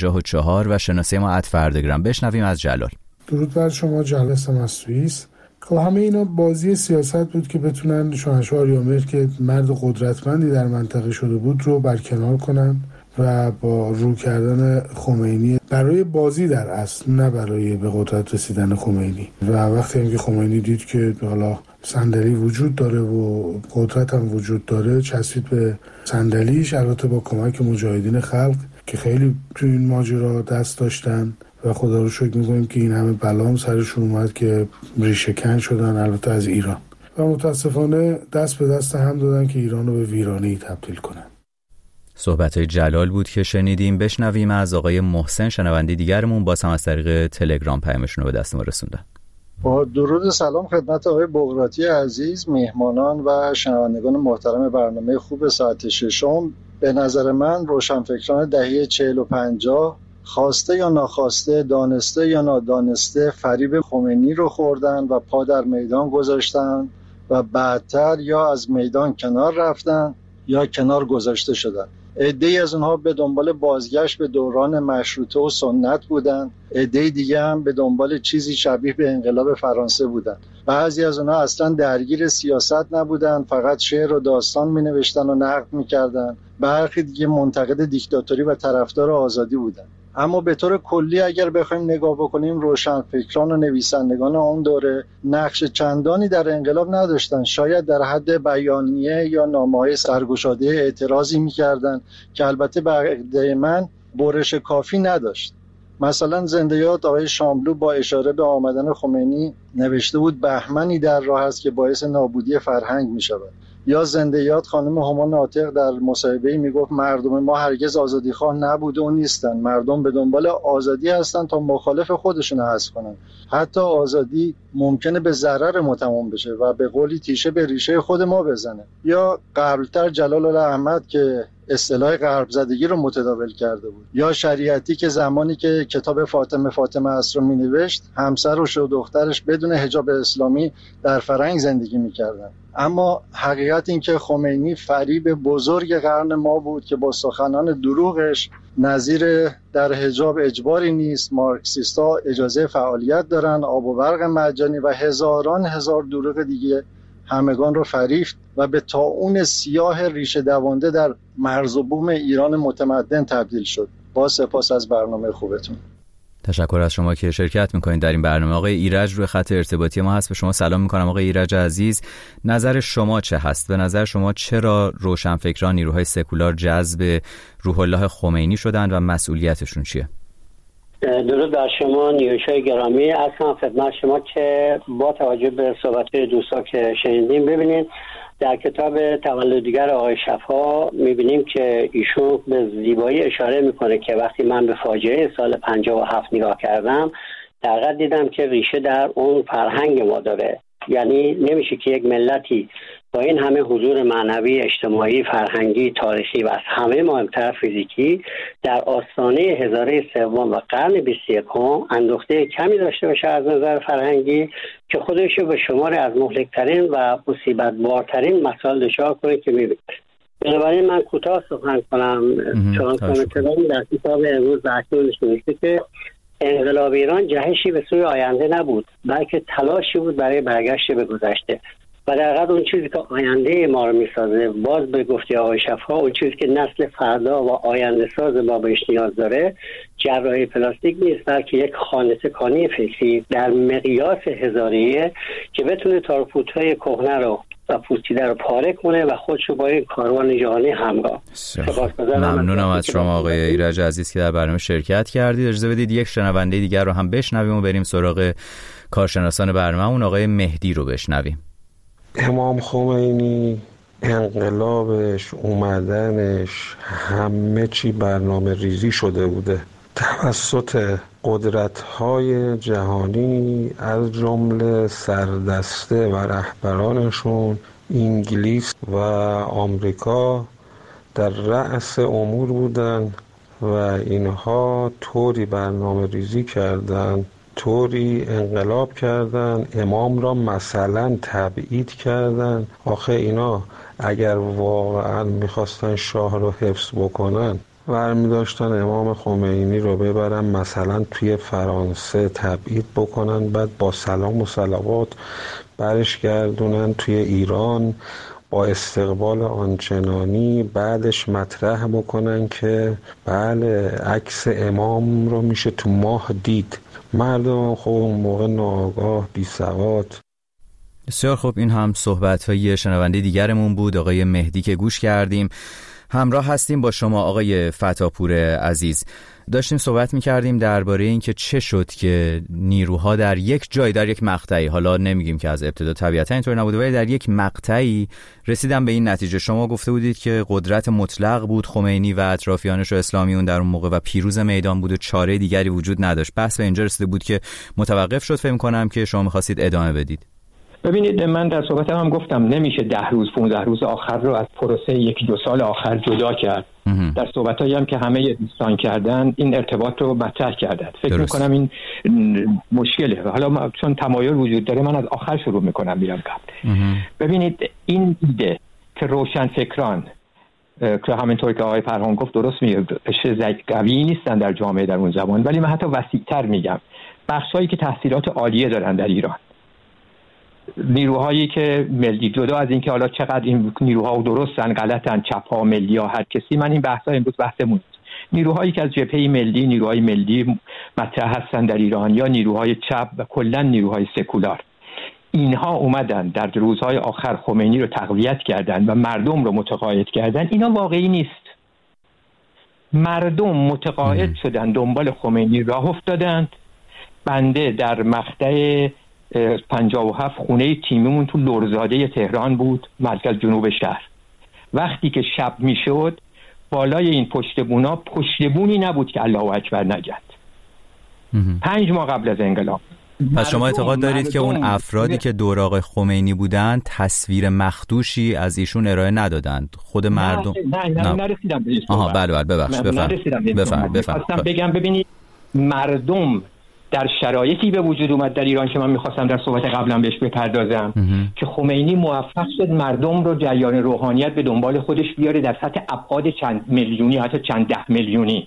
54 و شناسه ما @فرداگرام. بشنویم از جلال. درود بر شما، جلال هستم از سوئیس. خب همه اینا بازی سیاست بود که بتونن شاهنشاه آریامهر که مرد قدرتمندی در منطقه شده بود رو برکنار کنن و با رو کردن خمینی برای بازی در اصل، نه برای به قدرت رسیدن خمینی. و وقتی هم که خمینی دید که حالا صندلی وجود داره و قدرت هم وجود داره، چسبید به صندلیش، البته با کمک مجاهدین خلق که خیلی تو این ماجرا دست داشتن و خدا رو شکر می‌کنیم که این همه بلام سرشون اومد که ریشه کن شدن، البته از ایران، و متاسفانه دست به دست هم دادن که ایران رو به ویرانی تبدیل کنن. صحبت‌های جلال بود که شنیدیم. بشنویم از آقای محسن، شنونده دیگرمون، باز هم از طریق تلگرام پیامشون رو به دست ما رسوندن. با درود سلام خدمت آقای بغراتی عزیز، میهمانان و شنوندگان محترم برنامه خوب ساعت ششم. به نظر من روشنفکران دهه 40 و 50 خواسته یا ناخواسته، دانسته یا نادانسته فریب خمینی رو خوردن و پا در میدان گذاشتن و بعدتر یا از میدان کنار رفتن یا کنار گذاشته شدن. عده‌ای از اونها به دنبال بازگشت به دوران مشروطه و سنت بودن، عده‌ای دیگه هم به دنبال چیزی شبیه به انقلاب فرانسه بودن. بعضی از اونها اصلا درگیر سیاست نبودن، فقط شعر و داستان می‌نوشتن و نقد می‌کردن. برخی دیگه منتقد دیکتاتوری و طرفدار آزادی بودن. اما به طور کلی اگر بخوایم نگاه بکنیم، روشنفکران و نویسندگان اون دوره نقش چندانی در انقلاب نداشتن. شاید در حد بیانیه یا نامه‌های سرگشاده اعتراضی می‌کردن که البته به عقیده من برش کافی نداشت. مثلا زنده یاد آقای شاملو با اشاره به آمدن خمینی نوشته بود بهمنی در راه است که باعث نابودی فرهنگ می‌شود. یا زنده یاد خانم هما ناطق در مصاحبه‌ای میگفت مردم ما هرگز آزادیخواه نبوده و نیستن، مردم به دنبال آزادی هستن تا مخالف خودشون حذف کنن. حتی آزادی ممکنه به ضرر ما تمام بشه و به قولی تیشه به ریشه خود ما بزنه. یا قبلتر جلال الاحمد که اصطلاح غرب زدگی رو متداول کرده بود، یا شریعتی که زمانی که کتاب فاطمه است رو مینوشت، همسر و دخترش بدون حجاب اسلامی در فرنگ زندگی میکردن. اما حقیقت این که خمینی فریب بزرگ قرن ما بود که با سخنان دروغش نظیر در حجاب اجباری نیست، مارکسیستا اجازه فعالیت دارن، آب و برق مجانی و هزاران هزار دروغ دیگه همگان رو فریفت و به طاعون سیاه ریشه دوانده در مرز و بوم ایران متمدن تبدیل شد. با سپاس از برنامه خوبتون. تشکر از شما که شرکت میکنید در این برنامه. آقای ایرج روی خط ارتباطی ما هست. به شما سلام میکنم آقای ایرج عزیز. نظر شما چه هست؟ به نظر شما چرا روشنفکران نیروهای سکولار جذب روح الله خمینی شدند و مسئولیتشون چیه؟ درود بر شما نیوشای گرامی. اصلا خدمت شما که با توجه به صحبت‌های دوستا که شنیدیم، ببینید در کتاب تولدگر آقای شفا میبینیم که ایشون به زیبایی اشاره میکنه که وقتی من به فاجعه سال 57 نگاه کردم، در حقیقت دیدم که ریشه در اون فرهنگ ما داره. یعنی نمیشه که یک ملتی با این همه حضور معنوی، اجتماعی، فرهنگی، تاریخی و از همه مهمتر فیزیکی در آستانه هزاره سوم و قرن 21 اندوخته کمی داشته باشه از نظر فرهنگی که خودش به شمار از مهلکترین و مصیبت بارترین مسائل دچار کنه که میبینید. بنابراین من کوتاه سخن کنم. چون کامنتران در کتاب امروز اکنون نوشته که انقلاب ایران جهشی به سوی آینده نبود، بلکه تلاشی بود برای برگشت به گذشته. و در حقیقت اون چیزی که آینده ما رو میسازه، باز به گفته آقای شفا، اون چیزی که نسل فردا و آینده ساز ما بهش نیاز داره جراحی پلاستیک نیست، بلکه یک خانه سکانی فکری در مقیاس هزاریه که بتونه تارپوت‌های کهنه رو و پوسیده رو پاره کنه و خودش رو با این کاروان جهانی همراه. ممنونم از شما آقای ایرج عزیز که در برنامه شرکت کردید. اجازه بدید یک شنونده دیگر رو هم بشنویم و بریم سراغ کارشناسان برنامه‌مون. آقای مهدی رو بشنویم. امام خمینی، انقلابش، اومدنش، همه چی برنامه ریزی شده بوده توسط قدرت‌های جهانی از جمله سردسته و رهبرانشون انگلیس و آمریکا در رأس امور بودن و اینها طوری برنامه ریزی کردن، طوری انقلاب کردن، امام را مثلا تبعید کردن. آخه اینا اگر واقعا میخواستن شاه رو حفظ بکنن برمی داشتن امام خمینی رو ببرن مثلا توی فرانسه تبعید بکنن، بعد با سلام و صلوات برش گردونن توی ایران با استقبال آنچنانی، بعدش مطرح بکنن که بله عکس امام رو میشه تو ماه دید. مردم خب اون موقع ناآگاه بی سواد. بسیار خب، این هم صحبت‌های شنونده دیگرمون بود، آقای مهدی که گوش کردیم. همراه هستیم با شما آقای فتاپور عزیز. داشتیم صحبت می‌کردیم درباره این که چه شد که نیروها در یک جای، در یک مقطعی، حالا نمیگیم که از ابتدا طبیعتا اینطور نبوده، ولی در یک مقطعی رسیدن به این نتیجه. شما گفته بودید که قدرت مطلق بود خمینی و اطرافیانش و اسلامیون در اون موقع و پیروز میدان بود و چاره دیگری وجود نداشت. بحث به اینجا رسیده بود که متوقف شد. فکر کنم که شما می‌خواستید ادامه بدید. ببینید، من در صحبتم هم گفتم نمیشه 10 روز 15 روز آخر رو از پروسه 1-2 سال آخر جدا کرد. در صحبتایی هم که همه دوستان کردن این ارتباط رو مطرح کردن. فکر میکنم این مشکله. حالا چون تمایل وجود داره من از آخر شروع میکنم میرم قبل. ببینید، این ایده که روشنفکران که همینطور که آقای پرهام گفت درست میگه قوی نیستن در جامعه در اون زمان، ولی من حتی وسیع‌تر میگم بخشایی که تحصیلات عالیه دارن در ایران، نیروهایی که ملی، جدا از اینکه حالا چقدر این نیروها درستن غلطن، چپ‌ها، ملی‌ها، هر کسی، من این بحثا امروز بحثمون نیروهایی که از جبهه ملی، نیروهای ملی مطرح هستن در ایران یا نیروهای چپ و کلا نیروهای سکولار، اینها اومدن در روزهای آخر خمینی رو تقویت کردن و مردم رو متقاعد کردن. اینا واقعی نیست. مردم متقاعد شدن، دنبال خمینی راه افتادند. بنده در مقطع 57 خونه تیممون تو لرزاده تهران بود، مرکز جنوب شهر. وقتی که شب میشد بالای این پشتبونا پشتبونی نبود که الله اکبر نگد. 5 ماه قبل از انقلاب. پس شما اعتقاد دارید که اون افرادی که دور آقای خمینی بودن تصویر مخدوشی از ایشون ارائه ندادند؟ خود مردم نه نرسیدم بهش. بله ببخشید، بفرمایید. بگم ببینید، مردم در شرایطی به وجود اومد در ایران که من میخواستم در صحبت قبلا بهش بپردازم که خمینی موفق شد مردم رو جریان روحانیت به دنبال خودش بیاره در سطح ابعاد چند میلیونی، حتی چند 10 میلیونی.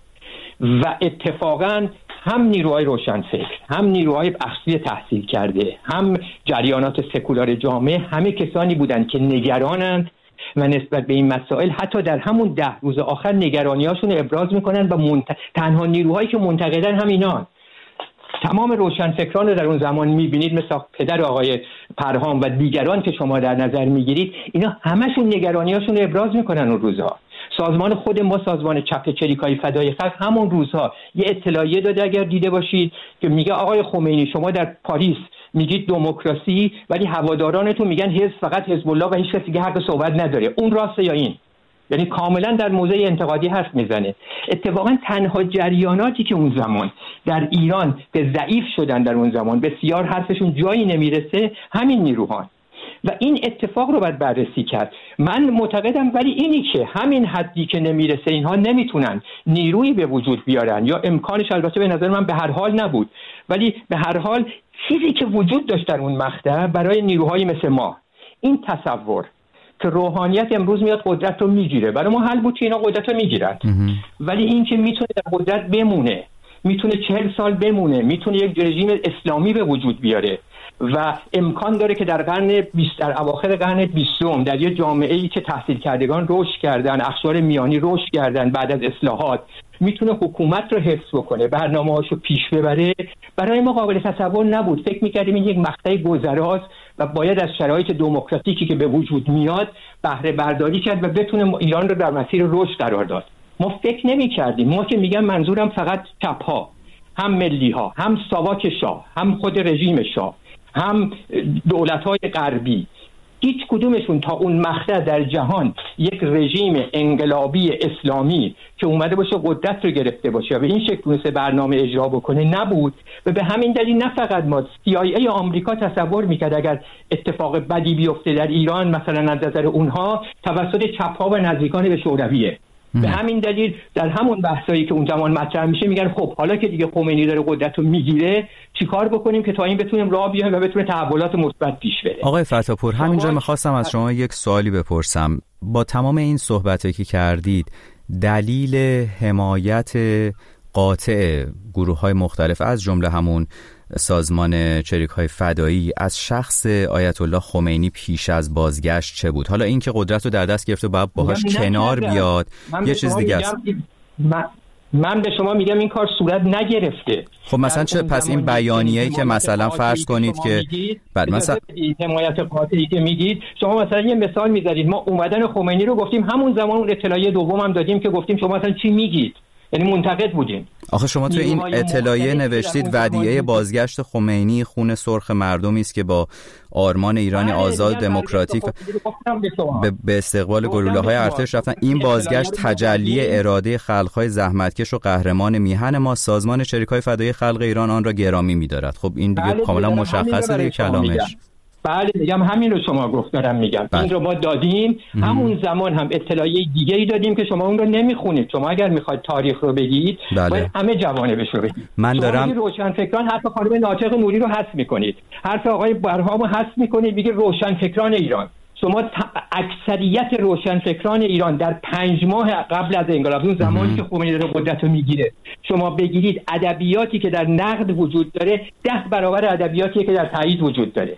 و اتفاقا هم نیروهای روشنفکر، هم نیروهای بخشی تحصیل کرده، هم جریانات سکولار جامعه، همه کسانی بودند که نگرانند و نسبت به این مسائل حتی در همون 10 روز آخر نگرانیاشون ابراز میکنن و تنها نیروهایی که منتقدن هم اینان. تمام روشنفکران رو در اون زمان میبینید، مثل پدر آقای پرهام و دیگران که شما در نظر میگیرید، اینا همشون نگرانیاشون رو ابراز میکنن اون روزها. سازمان خود ما، سازمان چپ چریکای فدای خلق، همون روزها یه اطلاعیه داده اگر دیده باشید که میگه آقای خمینی شما در پاریس میگید دموکراسی ولی هوادارانتون میگن حزب، فقط حزب الله و هیچ کسی دیگه حق صحبت نداره. اون راسته یا این؟ یعنی کاملا در موضع انتقادی حرف میزنه. اتفاقا تنها جریاناتی که اون زمان در ایران به ضعیف شدن، در اون زمان بسیار حرفشون جایی نمیرسه، همین نیروهان. و این اتفاق رو باید بررسی کرد. من معتقدم ولی اینی که همین حدی که نمیرسه اینها نمیتونن نیرویی به وجود بیارن یا امکانش البته به نظر من به هر حال نبود، ولی به هر حال چیزی که وجود داشت در اون مقطع برای نیروهایی مثل ما، این تصور که روحانیت امروز میاد قدرت رو میگیره، برای ما حل بود که اینا قدرت رو میگیرن، ولی این که میتونه در قدرت بمونه، میتونه 40 سال بمونه، میتونه یک رژیم اسلامی به وجود بیاره و امکان داره که در قرن 20، در اواخر قرن 20 در یه جامعه‌ای که تحصیل کردگان رشد کردن، اقشار میانی رشد کردن بعد از اصلاحات، میتونه حکومت رو حفظ بکنه، برنامه‌هاشو پیش ببره. برای ما قابل تصور نبود. فکر می‌کردیم این یک مقطع گذراست و باید از شرایط دموکراتیکی که به وجود میاد بهره برداری کرد و بتونه ایران رو در مسیر رشد قرار داد. ما فکر نمی‌کردیم. ما که میگم منظورم فقط چپ‌ها، هم ملی‌ها، هم ساواک شاه، هم خود رژیم شاه، هم دولت‌های غربی، هیچ کدومشون تا اون مقطع در جهان یک رژیم انقلابی اسلامی که اومده باشه قدرت رو گرفته باشه و به این شکل تونسته برنامه اجرا بکنه نبود و به همین دلیل نه فقط ما، CIA آمریکا تصور میکرد اگر اتفاق بدی بیفته در ایران مثلا از نظر اونها توسط چپ‌ها و نزدیکان به شورویه. به همین دلیل در همون بحثایی که اون زمان مطرح میشه میگن خب حالا که دیگه خمینی داره قدرت رو میگیره چیکار بکنیم که تا این بتونیم راه بیایم و بتونه تحولات مثبت پیش بره. آقای فتاپور، همینجا میخواستم از شما یک سوالی بپرسم. با تمام این صحبتایی که کردید، دلیل حمایت قاطع گروه‌های مختلف از جمله همون سازمان چریک‌های فدایی از شخص آیت الله خمینی پیش از بازگشت چه بود؟ حالا این که قدرت رو در دست گرفته باید باهاش کنار بیاد یه چیز دیگه است. من به شما میگم این کار صورت نگرفته. خب مثلا چه پس این بیانیه‌ای که مثلا فرض کنید که بعد مثلا حمایت قاطعی که میگید شما مثلا یه مثال میذارید، ما اومدن خمینی رو گفتیم همون زمان اون اطلاعیه دوم هم دادیم که گفتیم شما مثلا چی میگید، یعنی منتقد بودیم. آخه شما تو این اطلاعیه نوشتید ودیعه بازگشت خمینی خون سرخ مردمی است که با آرمان ایرانی آزاد دموکراتیک به استقبال گلوله‌های ارتش رفتن. این بازگشت تجلی اراده خلق‌های زحمتکش و قهرمان میهن ما. سازمان چریک‌های فدایی خلق ایران آن را گرامی می‌دارد. خب این دیگه کاملا مشخصه دیگه کلامش. بله میگم همین رو شما گفت دارم میگم. این رو ما دادیم. همون زمان هم اطلاعیه دیگه ای دادیم که شما اون رو نمیخونید. شما اگر میخواید تاریخ رو بگید باید همه جوانبش رو بگید. من دارم روشنفکران حرف خانم ناطق نوری رو حذف میکنید، حرف آقای برهام رو حذف میکنید، میگه روشنفکران ایران. شما اکثریت روشنفکران ایران در 5 ماه قبل از انقلاب، اون زمانی که خمینی رو قدرت رو میگیره، شما بگیرید ادبیاتی که در نقد وجود داره 10 برابر ادبیاتی که در تایید وجود داره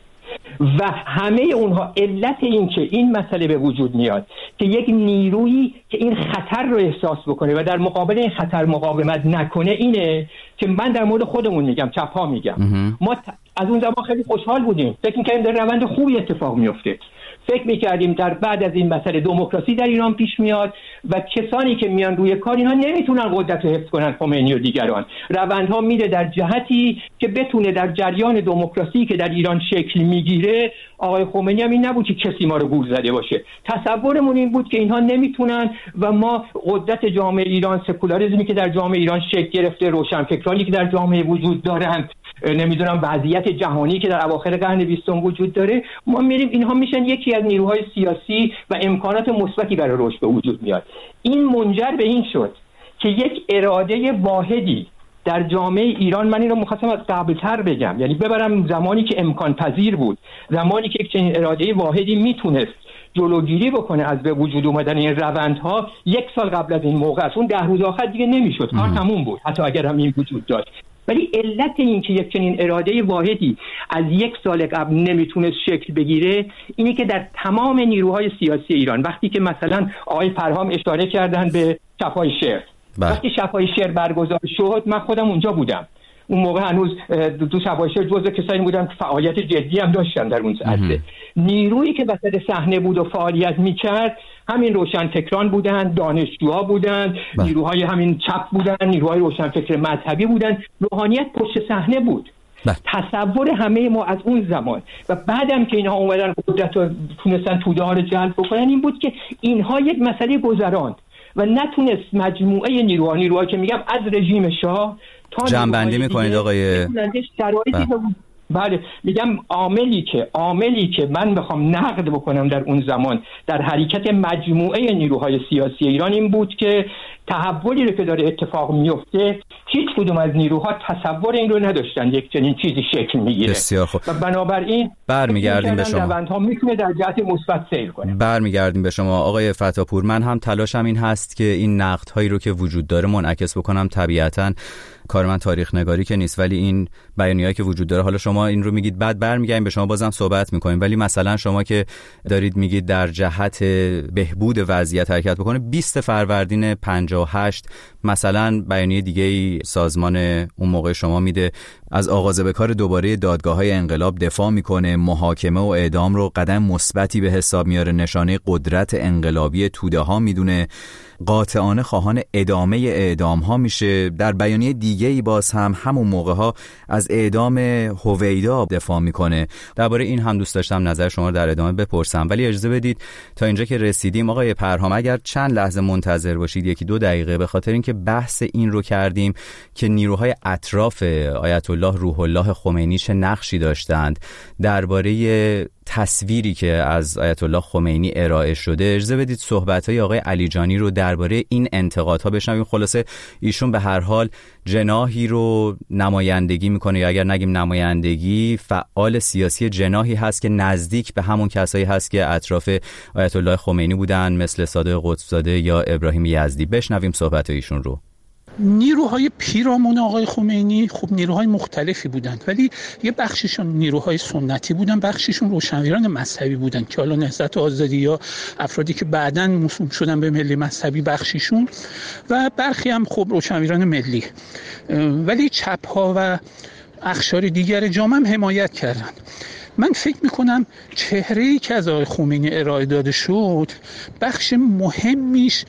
و همه اونها علت این که این مسئله به وجود میاد که یک نیرویی که این خطر رو احساس بکنه و در مقابل این خطر مقاومت نکنه اینه که من در مورد خودمون میگم، چپ‌ها میگم. ما از اون زمان خیلی خوشحال بودیم، فکر می‌کردیم در روند خوبی اتفاق میفته، فکر می‌کردیم در بعد از این مسئله دموکراسی در ایران پیش میاد و کسانی که میان روی کار اینها نمیتونن قدرت رو حفظ کنن، خمینی و دیگران. روندها میره در جهتی که بتونه در جریان دموکراسی که در ایران شکل میگیره، آقای خمینی هم این نبود که کسی ما رو گول زده باشه. تصورمون این بود که اینها نمیتونن و ما قدرت جامعه ایران، سکولاریسمی که در جامعه ایران شکل گرفته، روشنفکرانی که در جامعه وجود دارن، نمیدونم وضعیت جهانی که در اواخر قرن 20 وجود داره، ما میریم اینها میشن یکی از نیروهای سیاسی و امکانات مثبتی برای رشد به وجود میاد. این منجر به این شد که یک اراده واحدی در جامعه ایران، من این رو می‌خواستم از قبل‌تر بگم، یعنی ببرم زمانی که امکان پذیر بود، زمانی که یک چنین اراده واحدی میتونست جلوگیری بکنه از به وجود اومدن این روندها، 1 سال قبل از این موقع است. اون 10 روز آخر دیگه نمیشد، کار تموم بود، حتی اگر هم این وجود داشت. ولی علت این که یک چنین اراده واحدی از 1 سال قبل نمیتونست شکل بگیره اینه که در تمام نیروهای سیاسی ایران، وقتی که مثلا آقای فرهام اشاره کردن به شب‌های شعر، وقتی شب‌های شعر برگزار شد من خودم اونجا بودم. اون موقع هنوز دو شب‌های شعر جزو کسانی بودم که فعالیت جدی هم داشتن در اون عرصه. نیرویی که وسط صحنه بود و فعالیت میکرد همین روشنفکران بودن، دانشجوها بودن، نیروهای همین چپ بودن، نیروهای روشنفکر مذهبی بودن، روحانیت پشت صحنه بود. تصور همه ما از اون زمان و بعدم که اینها اومدن قدرت رو تونستن توده ها رو جلب بکنن این بود که اینها یک مسئله گذراند و نتونست مجموعه نیروها که میگم از رژیم شاه تا جمع‌بندی میکنید آقای بله میگم عاملی که من بخوام نقد بکنم در اون زمان در حرکت مجموعه نیروهای سیاسی ایران این بود که تحولی رو که داره اتفاق میفته هیچ کدوم از نیروها تصور این رو نداشتن یک چنین چیزی شکل میگیره. بسیار خوب. و بنابراین برمیگردیم به شما. روندها میتونه در جهت مثبت سیر کنه. برمیگردیم به شما آقای فتاپور. من هم تلاشم این هست که این نقدهایی رو که وجود داره منعکس بکنم. طبیعتاً کار من تاریخ نگاری که نیست، ولی این بیانیه‌ای که وجود داره، حالا شما این رو میگید بعد برمیگردیم به شما بازم صحبت میکنیم، ولی مثلا شما که دارید میگید در جهت بهبود وضعیت حرکت بکنه، 20 فروردین 58 مثلا بیانیه دیگه‌ای سازمان اون موقع شما میده از آغاز به کار دوباره دادگاه‌های انقلاب دفاع میکنه، محاکمه و اعدام رو قدم مثبتی به حساب میاره، نشانه قدرت انقلابی توده ها میدونه. قاطعانه خواهان ادامه اعدام ها میشه. در بیانیه دیگه‌ای باز هم همون موقع ها از اعدام هویدا دفاع میکنه. درباره این هم دوست داشتم نظر شما رو در ادامه بپرسم، ولی اجازه بدید تا اینجا که رسیدیم آقای پرهام اگر چند لحظه منتظر باشید، 1-2 دقیقه، به خاطر اینکه بحث این رو کردیم که نیروهای اطراف آیت الله روح الله خمینی چه نقشی داشتند درباره تصویری که از آیت الله خمینی ارائه شده، اجازه بدید صحبت‌های آقای علیجانی رو درباره این انتقادها بشنویم. خلاصه ایشون به هر حال جناحی رو نمایندگی میکنه، یا اگر نگیم نمایندگی، فعال سیاسی جناحی هست که نزدیک به همون کسایی هست که اطراف آیت الله خمینی بودن، مثل صادق قطب‌زاده یا ابراهیم یزدی. بشنویم صحبت‌های ایشون رو. نیروهای پیرامون آقای خمینی خب نیروهای مختلفی بودند، ولی یه بخششون نیروهای سنتی بودن، بخششون روشنفکران مذهبی بودن که حالا نهضت آزادی یا افرادی که بعداً موسوم شدن به ملی مذهبی بخششون، و برخی هم خب روشنفکران ملی، ولی چپ‌ها و اقشار دیگر جامعه هم حمایت کردن. من فکر میکنم چهره‌ای که از آقای خمینی ارائه داده شد بخش مهمیش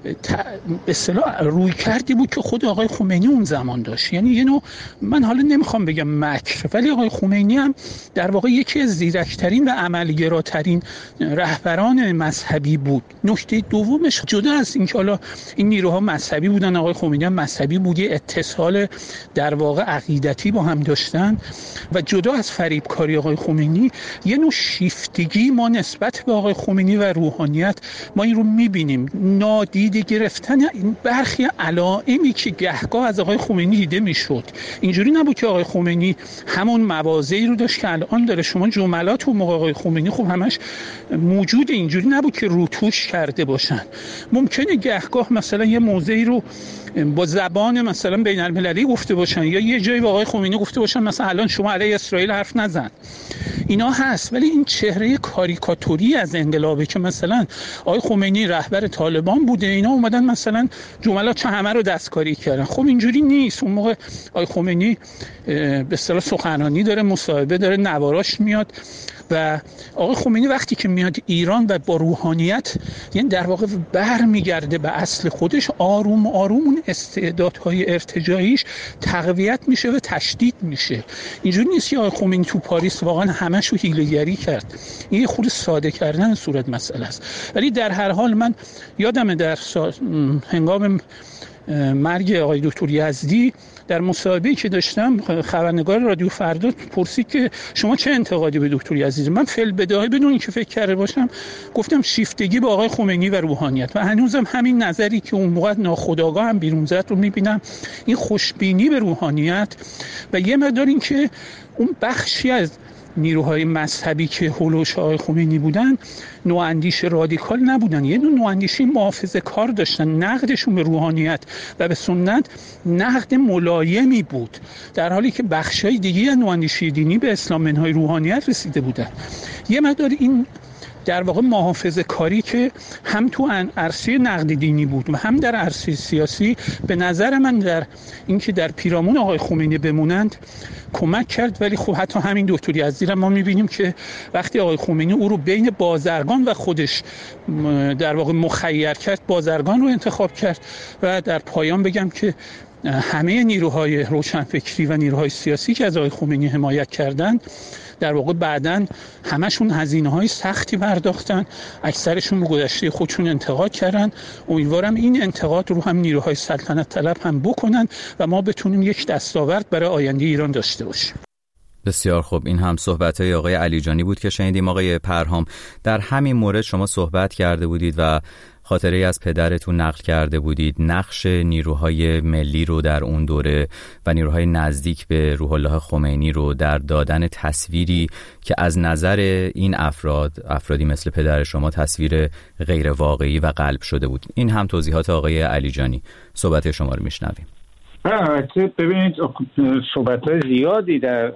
به اصطلاح روی کردی بود که خود آقای خمینی اون زمان داشت. یعنی یه نوع، من حالا نمیخوام بگم مکر، ولی آقای خمینی هم در واقع یکی از زیرکترین و عملگراترین رهبران مذهبی بود. نکته دومش، جدا از اینکه حالا این نیروها مذهبی بودن، آقای خمینی هم مذهبی بود، یه اتصال در واقع عقیدتی با هم داشتن، و جدا از فریبکاری آقای خمینی یه نوع شیفتگی ما نسبت به آقای خمینی و روحانیت ما این رو میبینیم. نادیده گرفتن این برخی علائمی که گهگاه از آقای خمینی دیده میشد. اینجوری نبود که آقای خمینی همون مواضعی رو داشت که الان داره. شما جملات و موقع آقای خمینی خب همش موجود، اینجوری نبود که روتوش کرده باشن. ممکنه گهگاه مثلا یه موضعی رو با زبان مثلا بین المللی گفته باشن، یا یه جایی با آقای خمینی گفته باشن مثلا الان شما علیه اسرائیل حرف نزن. اینا هست، ولی این چهره کاریکاتوری از انقلابه که مثلا آقای خمینی رهبر طالبان بوده، اینا اومدن مثلا جملات همه رو دستکاری کردن. خب اینجوری نیست. اون موقع آقای خمینی به اصطلاح سخنرانی داره، مصاحبه داره، نواراش میاد، و آقای خمینی وقتی که میاد ایران و با روحانیت، یعنی در واقع برمیگرده به اصل خودش، آروم آروم اون استعدادهای ارتجاعیش تقویت میشه و تشدید میشه. اینجوری نیست که آقای خمینی تو پاریس واقعا همشو حیله‌گری کرد. این خود ساده کردن صورت مسئله است. ولی در هر حال من یادمه در هنگام مرگ آقای دکتر یزدی در مصاحبه‌ای که داشتم، خبرنگار رادیو فردا پرسید که شما چه انتقادی به دکتر یزدی؟ من فعل بداهه بدون اینکه فکر کرده باشم گفتم شیفتگی با آقای خمینی و روحانیت، و هنوزم همین نظری که اون موقع ناخودآگاه هم بیرون زد رو می‌بینم. این خوشبینی به روحانیت و یه مقدار این که اون بخشی از نیروهای مذهبی که هولوش آقای خمینی بودن نواندیش رادیکال نبودن، یه نواندیشی محافظه کار داشتن. نقدشون به روحانیت و به سنت نقد ملایمی بود، در حالی که بخشای دیگه نواندیشی دینی به اسلام منهای روحانیت رسیده بودن. یه مقدار این در واقع محافظه کاری که هم تو عرصه نقد دینی بود و هم در عرصه سیاسی، به نظر من در اینکه در پیرامون آقای خمینی بمونند کمک کرد. ولی خب حتی همین دکتر یزدی را ما می‌بینیم که وقتی آقای خمینی او رو بین بازرگان و خودش در واقع مخیر کرد، بازرگان رو انتخاب کرد. و در پایان بگم که همه نیروهای روشنفکری و نیروهای سیاسی که از آقای خمینی حمایت کردند در واقع بعداً همشون هزینه‌های سختی پرداختن، اکثرشون رو گذشته خودشون انتقاد کردن. امیدوارم این انتقاد رو هم نیروهای سلطنت طلب هم بکنن و ما بتونیم یک دستاورد برای آینده ایران داشته باشیم. بسیار خوب. این هم صحبت‌های آقای علیجانی بود که شنیدیم. آقای پرهام، در همین مورد شما صحبت کرده بودید و خاطره از پدرتون نقل کرده بودید، نقش نیروهای ملی رو در اون دوره و نیروهای نزدیک به روح الله خمینی رو در دادن تصویری که از نظر این افرادی مثل پدر شما تصویر غیر واقعی و قلب شده بود. این هم توضیحات آقای علیجانی. صحبت شما رو میشنویم. ببینید صحبت‌های زیادی در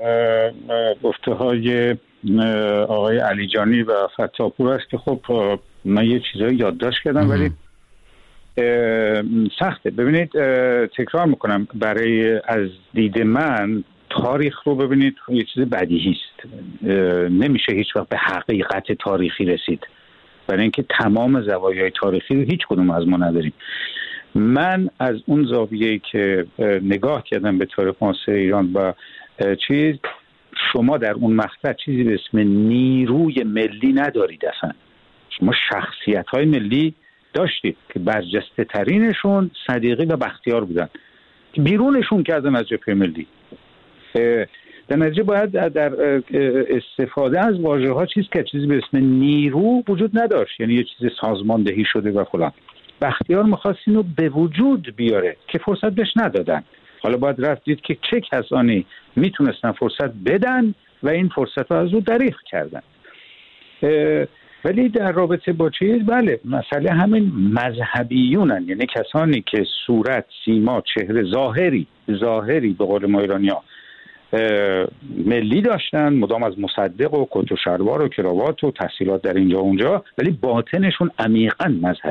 گفته‌های آقای علیجانی و فتاپور است که خب من یه چیزایی یادداشت کردم ولی سخته. ببینید تکرار میکنم، برای از دید من تاریخ رو ببینید یه چیز بدیهی است، نمیشه هیچ وقت به حقیقت تاریخی رسید. برای اینکه تمام زوایای تاریخی رو هیچ کدوم از ما نداریم. من از اون زاویه‌ای که نگاه کردم به تاریخ معاصر ایران و شما در اون مقطع چیزی به اسم نیروی ملی ندارید. اصلا شما شخصیت‌های ملی داشتید که برجسته ترینشون صدیقی و بختیار بودن، بیرونشون کردن از جبهه ملی. در نتیجه باید در استفاده از واژه‌ها چیزی به اسم نیرو وجود نداشت، یعنی یه چیز سازماندهی شده و فلان. بختیار می‌خواست اینو به وجود بیاره که فرصت بهش ندادن. حالا باید رفت دید که چه کسانی میتونستن فرصت بدن و این فرصت رو از او دریغ کردن. ولی در رابطه با بله، مسئله همین مذهبیونن، یعنی کسانی که صورت، سیما، چهره ظاهری به قول ما ایرانی‌ها ملی داشتن، مدام از مصدق و کت و شلوار و کراوات و تحصیلات در اینجا اونجا، ولی باطنشون عمیقاً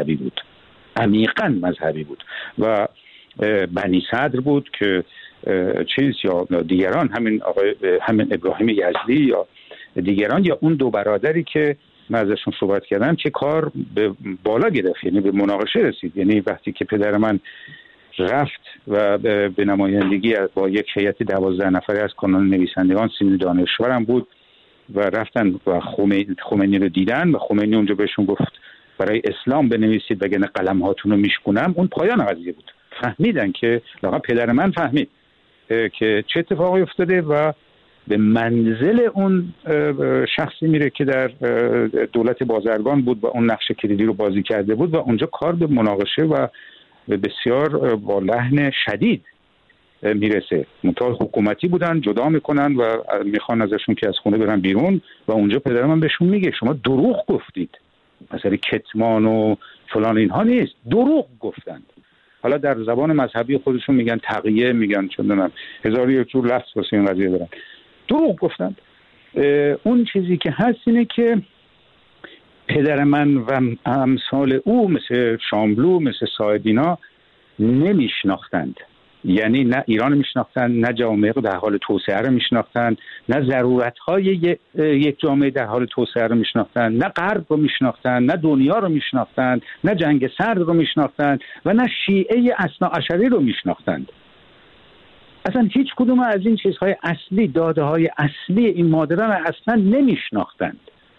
مذهبی بود و بنی صدر بود که یا دیگران، همین ابراهیم یزدی یا دیگران، یا اون دو برادری که من ازشون صحبت کردم که کار به بالا گرفت، یعنی به مناقشه رسید. یعنی وقتی که پدر من رفت و به نمایندگی با یک هیئت 12 نفره از کانون نویسندگان، سیمی دانشورم بود و رفتن و خمینی رو دیدن و خمینی اونجا بهشون گفت برای اسلام بنویسید وگرنه قلم هاتون رو میشکنم. اون پایان قضیه بود. فهمیدن که لااقل پدر من فهمید که چه اتفاقی افتاده و به منزل اون شخصی میره که در دولت بازرگان بود و اون نقش کلیدی رو بازی کرده بود و اونجا کار به مناقشه و بسیار با لحن شدید میرسه. منتها حکومتی بودن، جدا میکنن و میخوان ازشون که از خونه برن بیرون و اونجا پدر من بهشون میگه شما دروغ گفتید، مثلا کتمان و فلان اینها نیست، دروغ گفتند. حالا در زبان مذهبی خودشون میگن تقیه، میگن چندانم هزار یک جور لفظ واسه این قضیه دارن. دروغ گفتند. اون چیزی که هست اینه که پدر من و امثال او مثل شاملو، مثل ساعدینا نمیشناختند، یعنی نه ایران میشناختند، نه جامعه در حال توسعه رو میشناختند، نه ضرورت‌های یک جامعه در حال توسعه رو میشناختند، نه غرب رو میشناختند، نه دنیا رو میشناختند، نه جنگ سرد رو میشناختند و نه شیعه اثناعشری رو میشناختند. اصلا هیچ کدوم از این چیزهای اصلی، داده‌های اصلی این مادران اصلا نمیشناختند.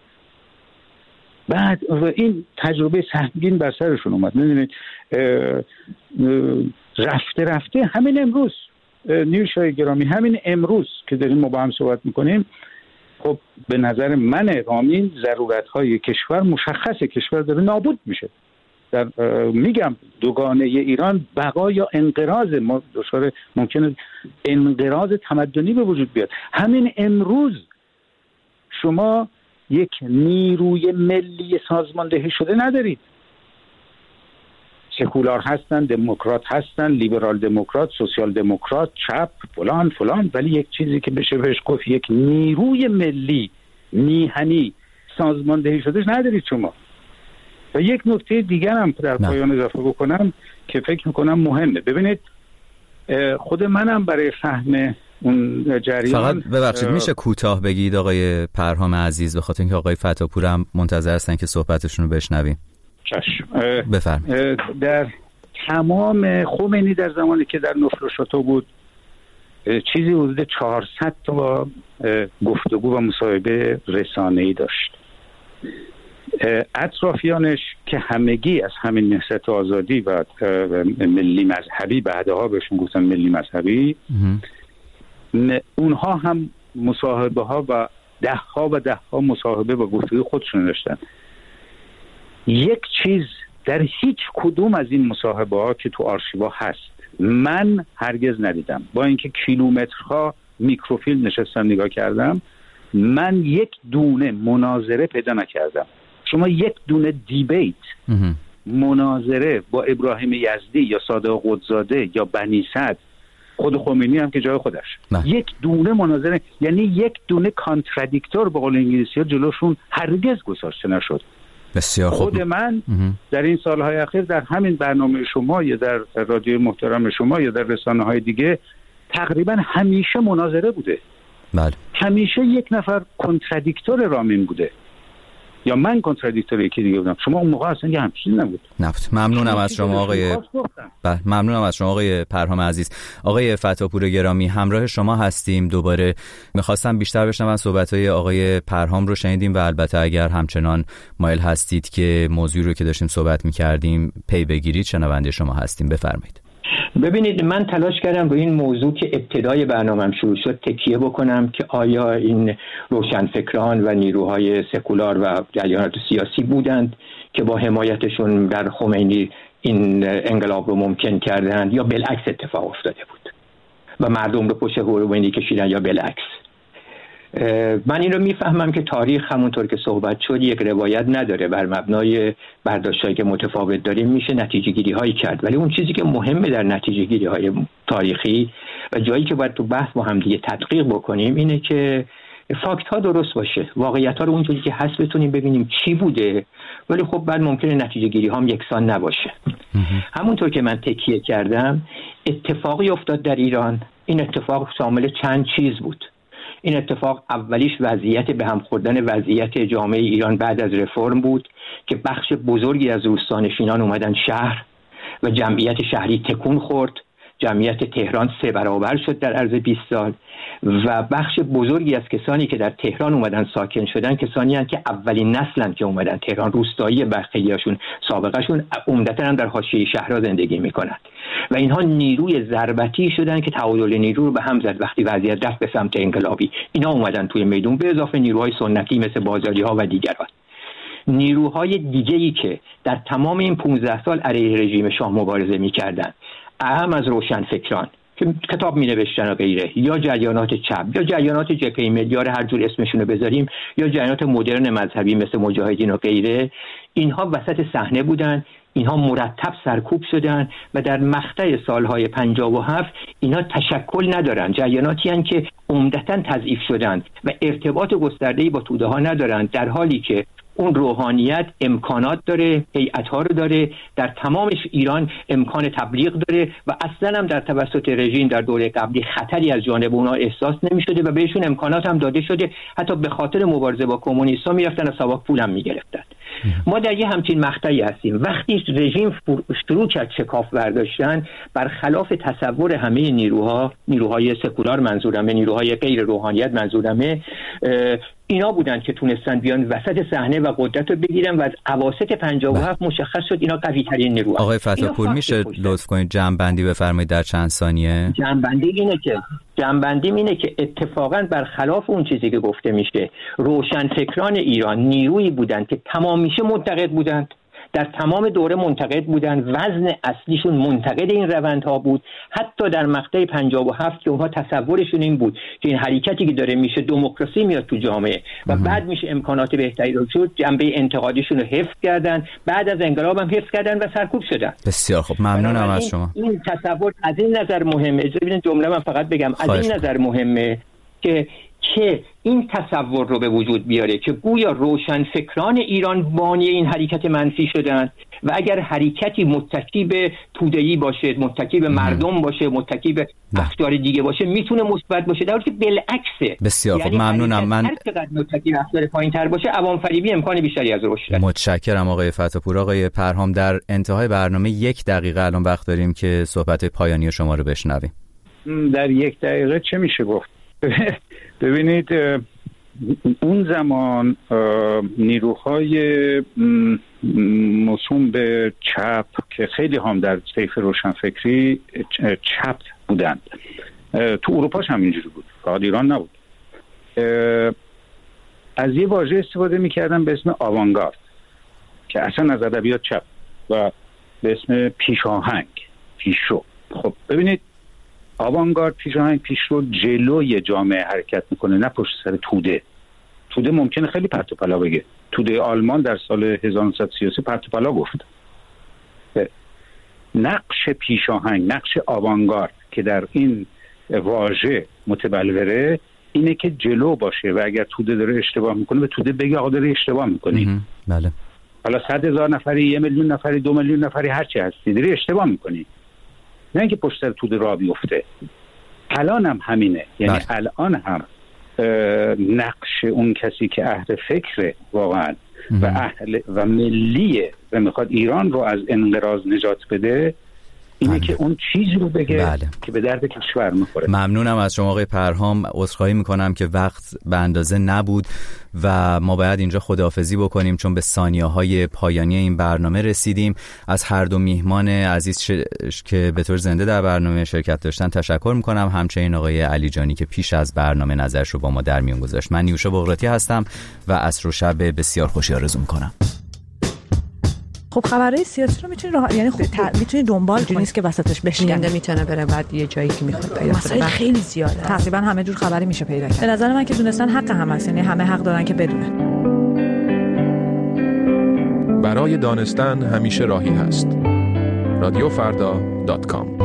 بعد این تجربه سهمگین بر سرشون اومد. می‌دونید رفته همین امروز نیوشای گرامی، همین امروز که داریم ما با هم صحبت میکنیم، خب به نظر من رامین ضرورت‌های کشور مشخصه، کشور داره نابود میشه. میگم دوگانه ایران بقا یا انقراض، ما دچار ممکنه انقراض تمدنی به وجود بیاد. همین امروز شما یک نیروی ملی سازماندهی شده ندارید. سکولار هستن، دموکرات هستن، لیبرال دموکرات، سوسیال دموکرات، چپ، فلان، ولی یک چیزی که بشه بهش گفت یک نیروی ملی میهنی سازماندهی شده ندارید شما. و یک نکته دیگر هم در پایان اضافه بکنم که فکر میکنم مهمه. ببینید خود منم برای فهم اون جریان، فقط ببخشید میشه کوتاه بگید آقای پرهام عزیز، به خاطر اینکه آقای فتاپور هم منتظر هستن که صحبتشون رو بشنویم. چشم. بفرمایید. در تمام خمینی در زمانی که در نفل و شاتو بود چیزی حدود 400 تا گفتگو و مصاحبه رسانه‌ای داشت. اطرافیانش که همگی از همین نهضت آزادی و ملی مذهبی، بعدها بهشون گفتن ملی مذهبی، اونها هم مصاحبه ها و ده ها مصاحبه و گفتگو خودشون داشتن. یک چیز در هیچ کدوم از این مصاحبه ها که تو آرشیوا هست من هرگز ندیدم. با اینکه کیلومترها میکروفیلم نشستم نگاه کردم، من یک دونه مناظره پیدا نکردم. شما یک دونه دیبیت، مناظره با ابراهیم یزدی یا صادق قدزاده یا بنی صدر، خود خمینی هم که جای خودش، یک دونه مناظره، یعنی یک دونه کانترادیکتور به قول انگلیسی ها جلوشون هرگز گذاشته نشد. بسیار خوب. خود من در این سالهای اخیر در همین برنامه شما یا در رادیو محترم شما یا در رسانه‌های دیگه تقریبا همیشه مناظره بوده. بله. همیشه یک نفر کانترادیکتور رامین بوده. یا من کنترادیکتور یکی دیگه بودم. شما اون موقع اصلا یه همچین نبود. ممنونم از شما آقای پرهام عزیز. آقای فتاپور گرامی، همراه شما هستیم دوباره. میخواستم بیشتر بشنوم صحبت‌های آقای پرهام رو شنیدیم و البته اگر همچنان مایل هستید که موضوعی رو که داشتیم صحبت می‌کردیم پی بگیرید، شنونده شما هستیم، بفرمایید. ببینید، من تلاش کردم روی این موضوع که ابتدای برنامه‌ام شروع شد تکیه بکنم که آیا این روشنفکران و نیروهای سکولار و جریانات سیاسی بودند که با حمایتشون در خمینی این انقلاب رو ممکن کردند، یا بالعکس اتفاق افتاده بود و مردم رو پشت خمینی کشیدن، یا بالعکس. من این رو میفهمم که تاریخ همونطور که صحبت شد یک روایت نداره. بر مبنای برداشتایی که متفاوت داریم میشه نتیجه گیری هایی کرد، ولی اون چیزی که مهمه در نتیجه گیری های تاریخی و جایی که باید تو بحث با هم دیگه تدقیق بکنیم اینه که فاکت ها درست باشه، واقعیت ها رو اونجوری که هست بتونیم ببینیم چی بوده، ولی خب بعد ممکنه نتیجه گیری هم یکسان نباشه. همونطور که من تکیه کردم، اتفاقی افتاد در ایران. این اتفاق شامل چند چیز بود. این اتفاق اولیش وضعیت به هم خوردن وضعیت جامعه ایران بعد از رفرم بود که بخش بزرگی از روستانشینان اومدن شهر و جمعیت شهری تکون خورد. جمعیت تهران 3 برابر شد در عرض 20 سال و بخش بزرگی از کسانی که در تهران اومدن ساکن شدن کسانی هستند که اولین نسلن که اومدن تهران. روستایی خیلیاشون سابقهشون عمدتاً در حاشیه شهرها زندگی میکنند و اینها نیروی ضربتی شدن که تعادل نیرو رو به هم زد وقتی وضعیت رفت به سمت انقلابی. اینا اومدن توی میدون به اضافه نیروهای سنتی مثل بازاری‌ها و دیگران. نیروهای دیگه‌ای که در تمام این 15 سال علیه رژیم شاه مبارزه می‌کردند، اهم از روشنفکران که کتاب می‌نوشتن و غیره، یا جریانات چپ یا جریانات جبهه ملی، هر جور اسمشون رو بذاریم، یا جریانات مدرن مذهبی مثل مجاهدین و غیره، اینها وسط صحنه بودن. اینها مرتب سرکوب شدن و در مقطع سالهای 57 اینها تشکل ندارن. جریاناتی هستند که عمدتاً تضعیف شدن و ارتباط گسترده‌ای با توده ها ندارن، در حالی که اون روحانیت امکانات داره، هیئت‌ها رو داره، در تمامش ایران امکان تبلیغ داره و اصلاً هم در توسط رژیم در دوره قبلی خطری از جانب اونها احساس نمی‌شده و بهشون امکانات هم داده شده. حتی به خاطر مبارزه با کمونیست‌ها میرفتن و ساواک پول هم می‌گرفتن. ما در یه همچین مقطعی هستیم. وقتی رژیم شروع کرد شکاف برداشتن، برخلاف تصور همه نیروهای سکولار منظورمه، نیروهای غیر روحانیت منظورمه، اینا بودن که تونستن بیان وسط صحنه و قدرت رو بگیرن و از اواسط 57 مشخص شد اینا قوی ترین نیروها. آقای فتاپور میشه لطف کنید جمع‌بندی بفرمایید در چند ثانیه؟ جمع‌بندی اینه که اتفاقاً برخلاف اون چیزی که گفته میشه، روشنفکران ایران نیرویی بودن که تمامیشه منتقد بودند، در تمام دوره منتقد بودن، وزن اصلیشون منتقد این روندها بود. حتی در مقطع 57 که اونها تصورشون این بود که این حرکتی که داره میشه دموکراسی میاد تو جامعه و بعد میشه امکانات بهتری رو شد، جنبه انتقادیشون رو حفظ کردن، بعد از انقلاب هم حفظ کردن و سرکوب شدن. بسیار خب، ممنونم از شما. این تصور از این نظر مهمه. اجازه بدین جمله من فقط بگم. از این نظر مهمه که این تصور رو به وجود بیاره که گویا روشنفکران ایران بانی این حرکت منفی شدن و اگر حرکتی متکی به توده‌ای باشه، متکی به مردم باشه، متکی به افکار دیگه باشه، میتونه مثبت باشه، در حالی که بالعکسه. بسیار خب، ممنونم. من هر چقدر متکی به افکار پایین‌تر باشه، عوام فریبی امکان بیشتری از رشد داره. متشکرم آقای فتاپور. آقای پرهام، در انتهای برنامه 1 دقیقه الان وقت داریم که صحبت پایانی شما رو بشنویم. در 1 دقیقه چه میشه گفت؟ ببینید، اون زمان نیروهای موسوم به چپ که خیلی هم در طیف روشنفکری چپ بودند، تو اروپاش هم اینجوری بود، فقط ایران نبود، از یه واژه استفاده میکردن به اسم آوانگارد که اصلا از ادبیات چپ و به اسم پیشاهنگ، پیشرو. خب ببینید، آوانگارد، پیشاهنگ، پیشرو جلوی جامعه حرکت میکنه، نه پشت سر توده. توده ممکنه خیلی پرت و پلا بگه. توده آلمان در سال 1933 پرت و پلا گفت. نقش پیشاهنگ، نقش آوانگارد که در این واژه متبلوره اینه که جلو باشه و اگر توده داره اشتباه میکنه به توده بگه آقا داره اشتباه میکنی. بله. حالا 100,000 نفری، 1 میلیون نفری، 2 میلیون نفری، هر چی هستی داری اشتباه میکنی، نه اینکه پشت سر توده راه بیفته. الان هم همینه، یعنی الان هم نقش اون کسی که اهل فکره واقعا و اهل و ملیه و میخواد ایران رو از انقراض نجات بده، اینه که اون چیزی رو بگه که به درد کشور میخوره. ممنونم از شما آقای پرهام. عذرخواهی میکنم که وقت به اندازه نبود و ما باید اینجا خداحافظی بکنیم چون به ثانیه‌های پایانی این برنامه رسیدیم. از هر دو میهمان عزیز که به طور زنده در برنامه شرکت داشتن تشکر میکنم، همچنین آقای علی جانی که پیش از برنامه نظرش رو با ما در میون گذاشت. من نیوشا بغراتی هستم و عصر و شب بسیار خوشی آرزو میکنم. خب خبرهای سیاسی رو میتونی یعنی میتونی دنبال کنی، نیست که وسطش بشکنه، میتونه بره بعد یه جایی که میخواد پیدا کنه. خیلی زیاده، تقریبا همه جور خبری میشه پیدا کرد. به نظر من که دونستن حق هم هست، یعنی همه حق دارن که بدونن. برای دانستن همیشه راهی هست. رادیوفردا.com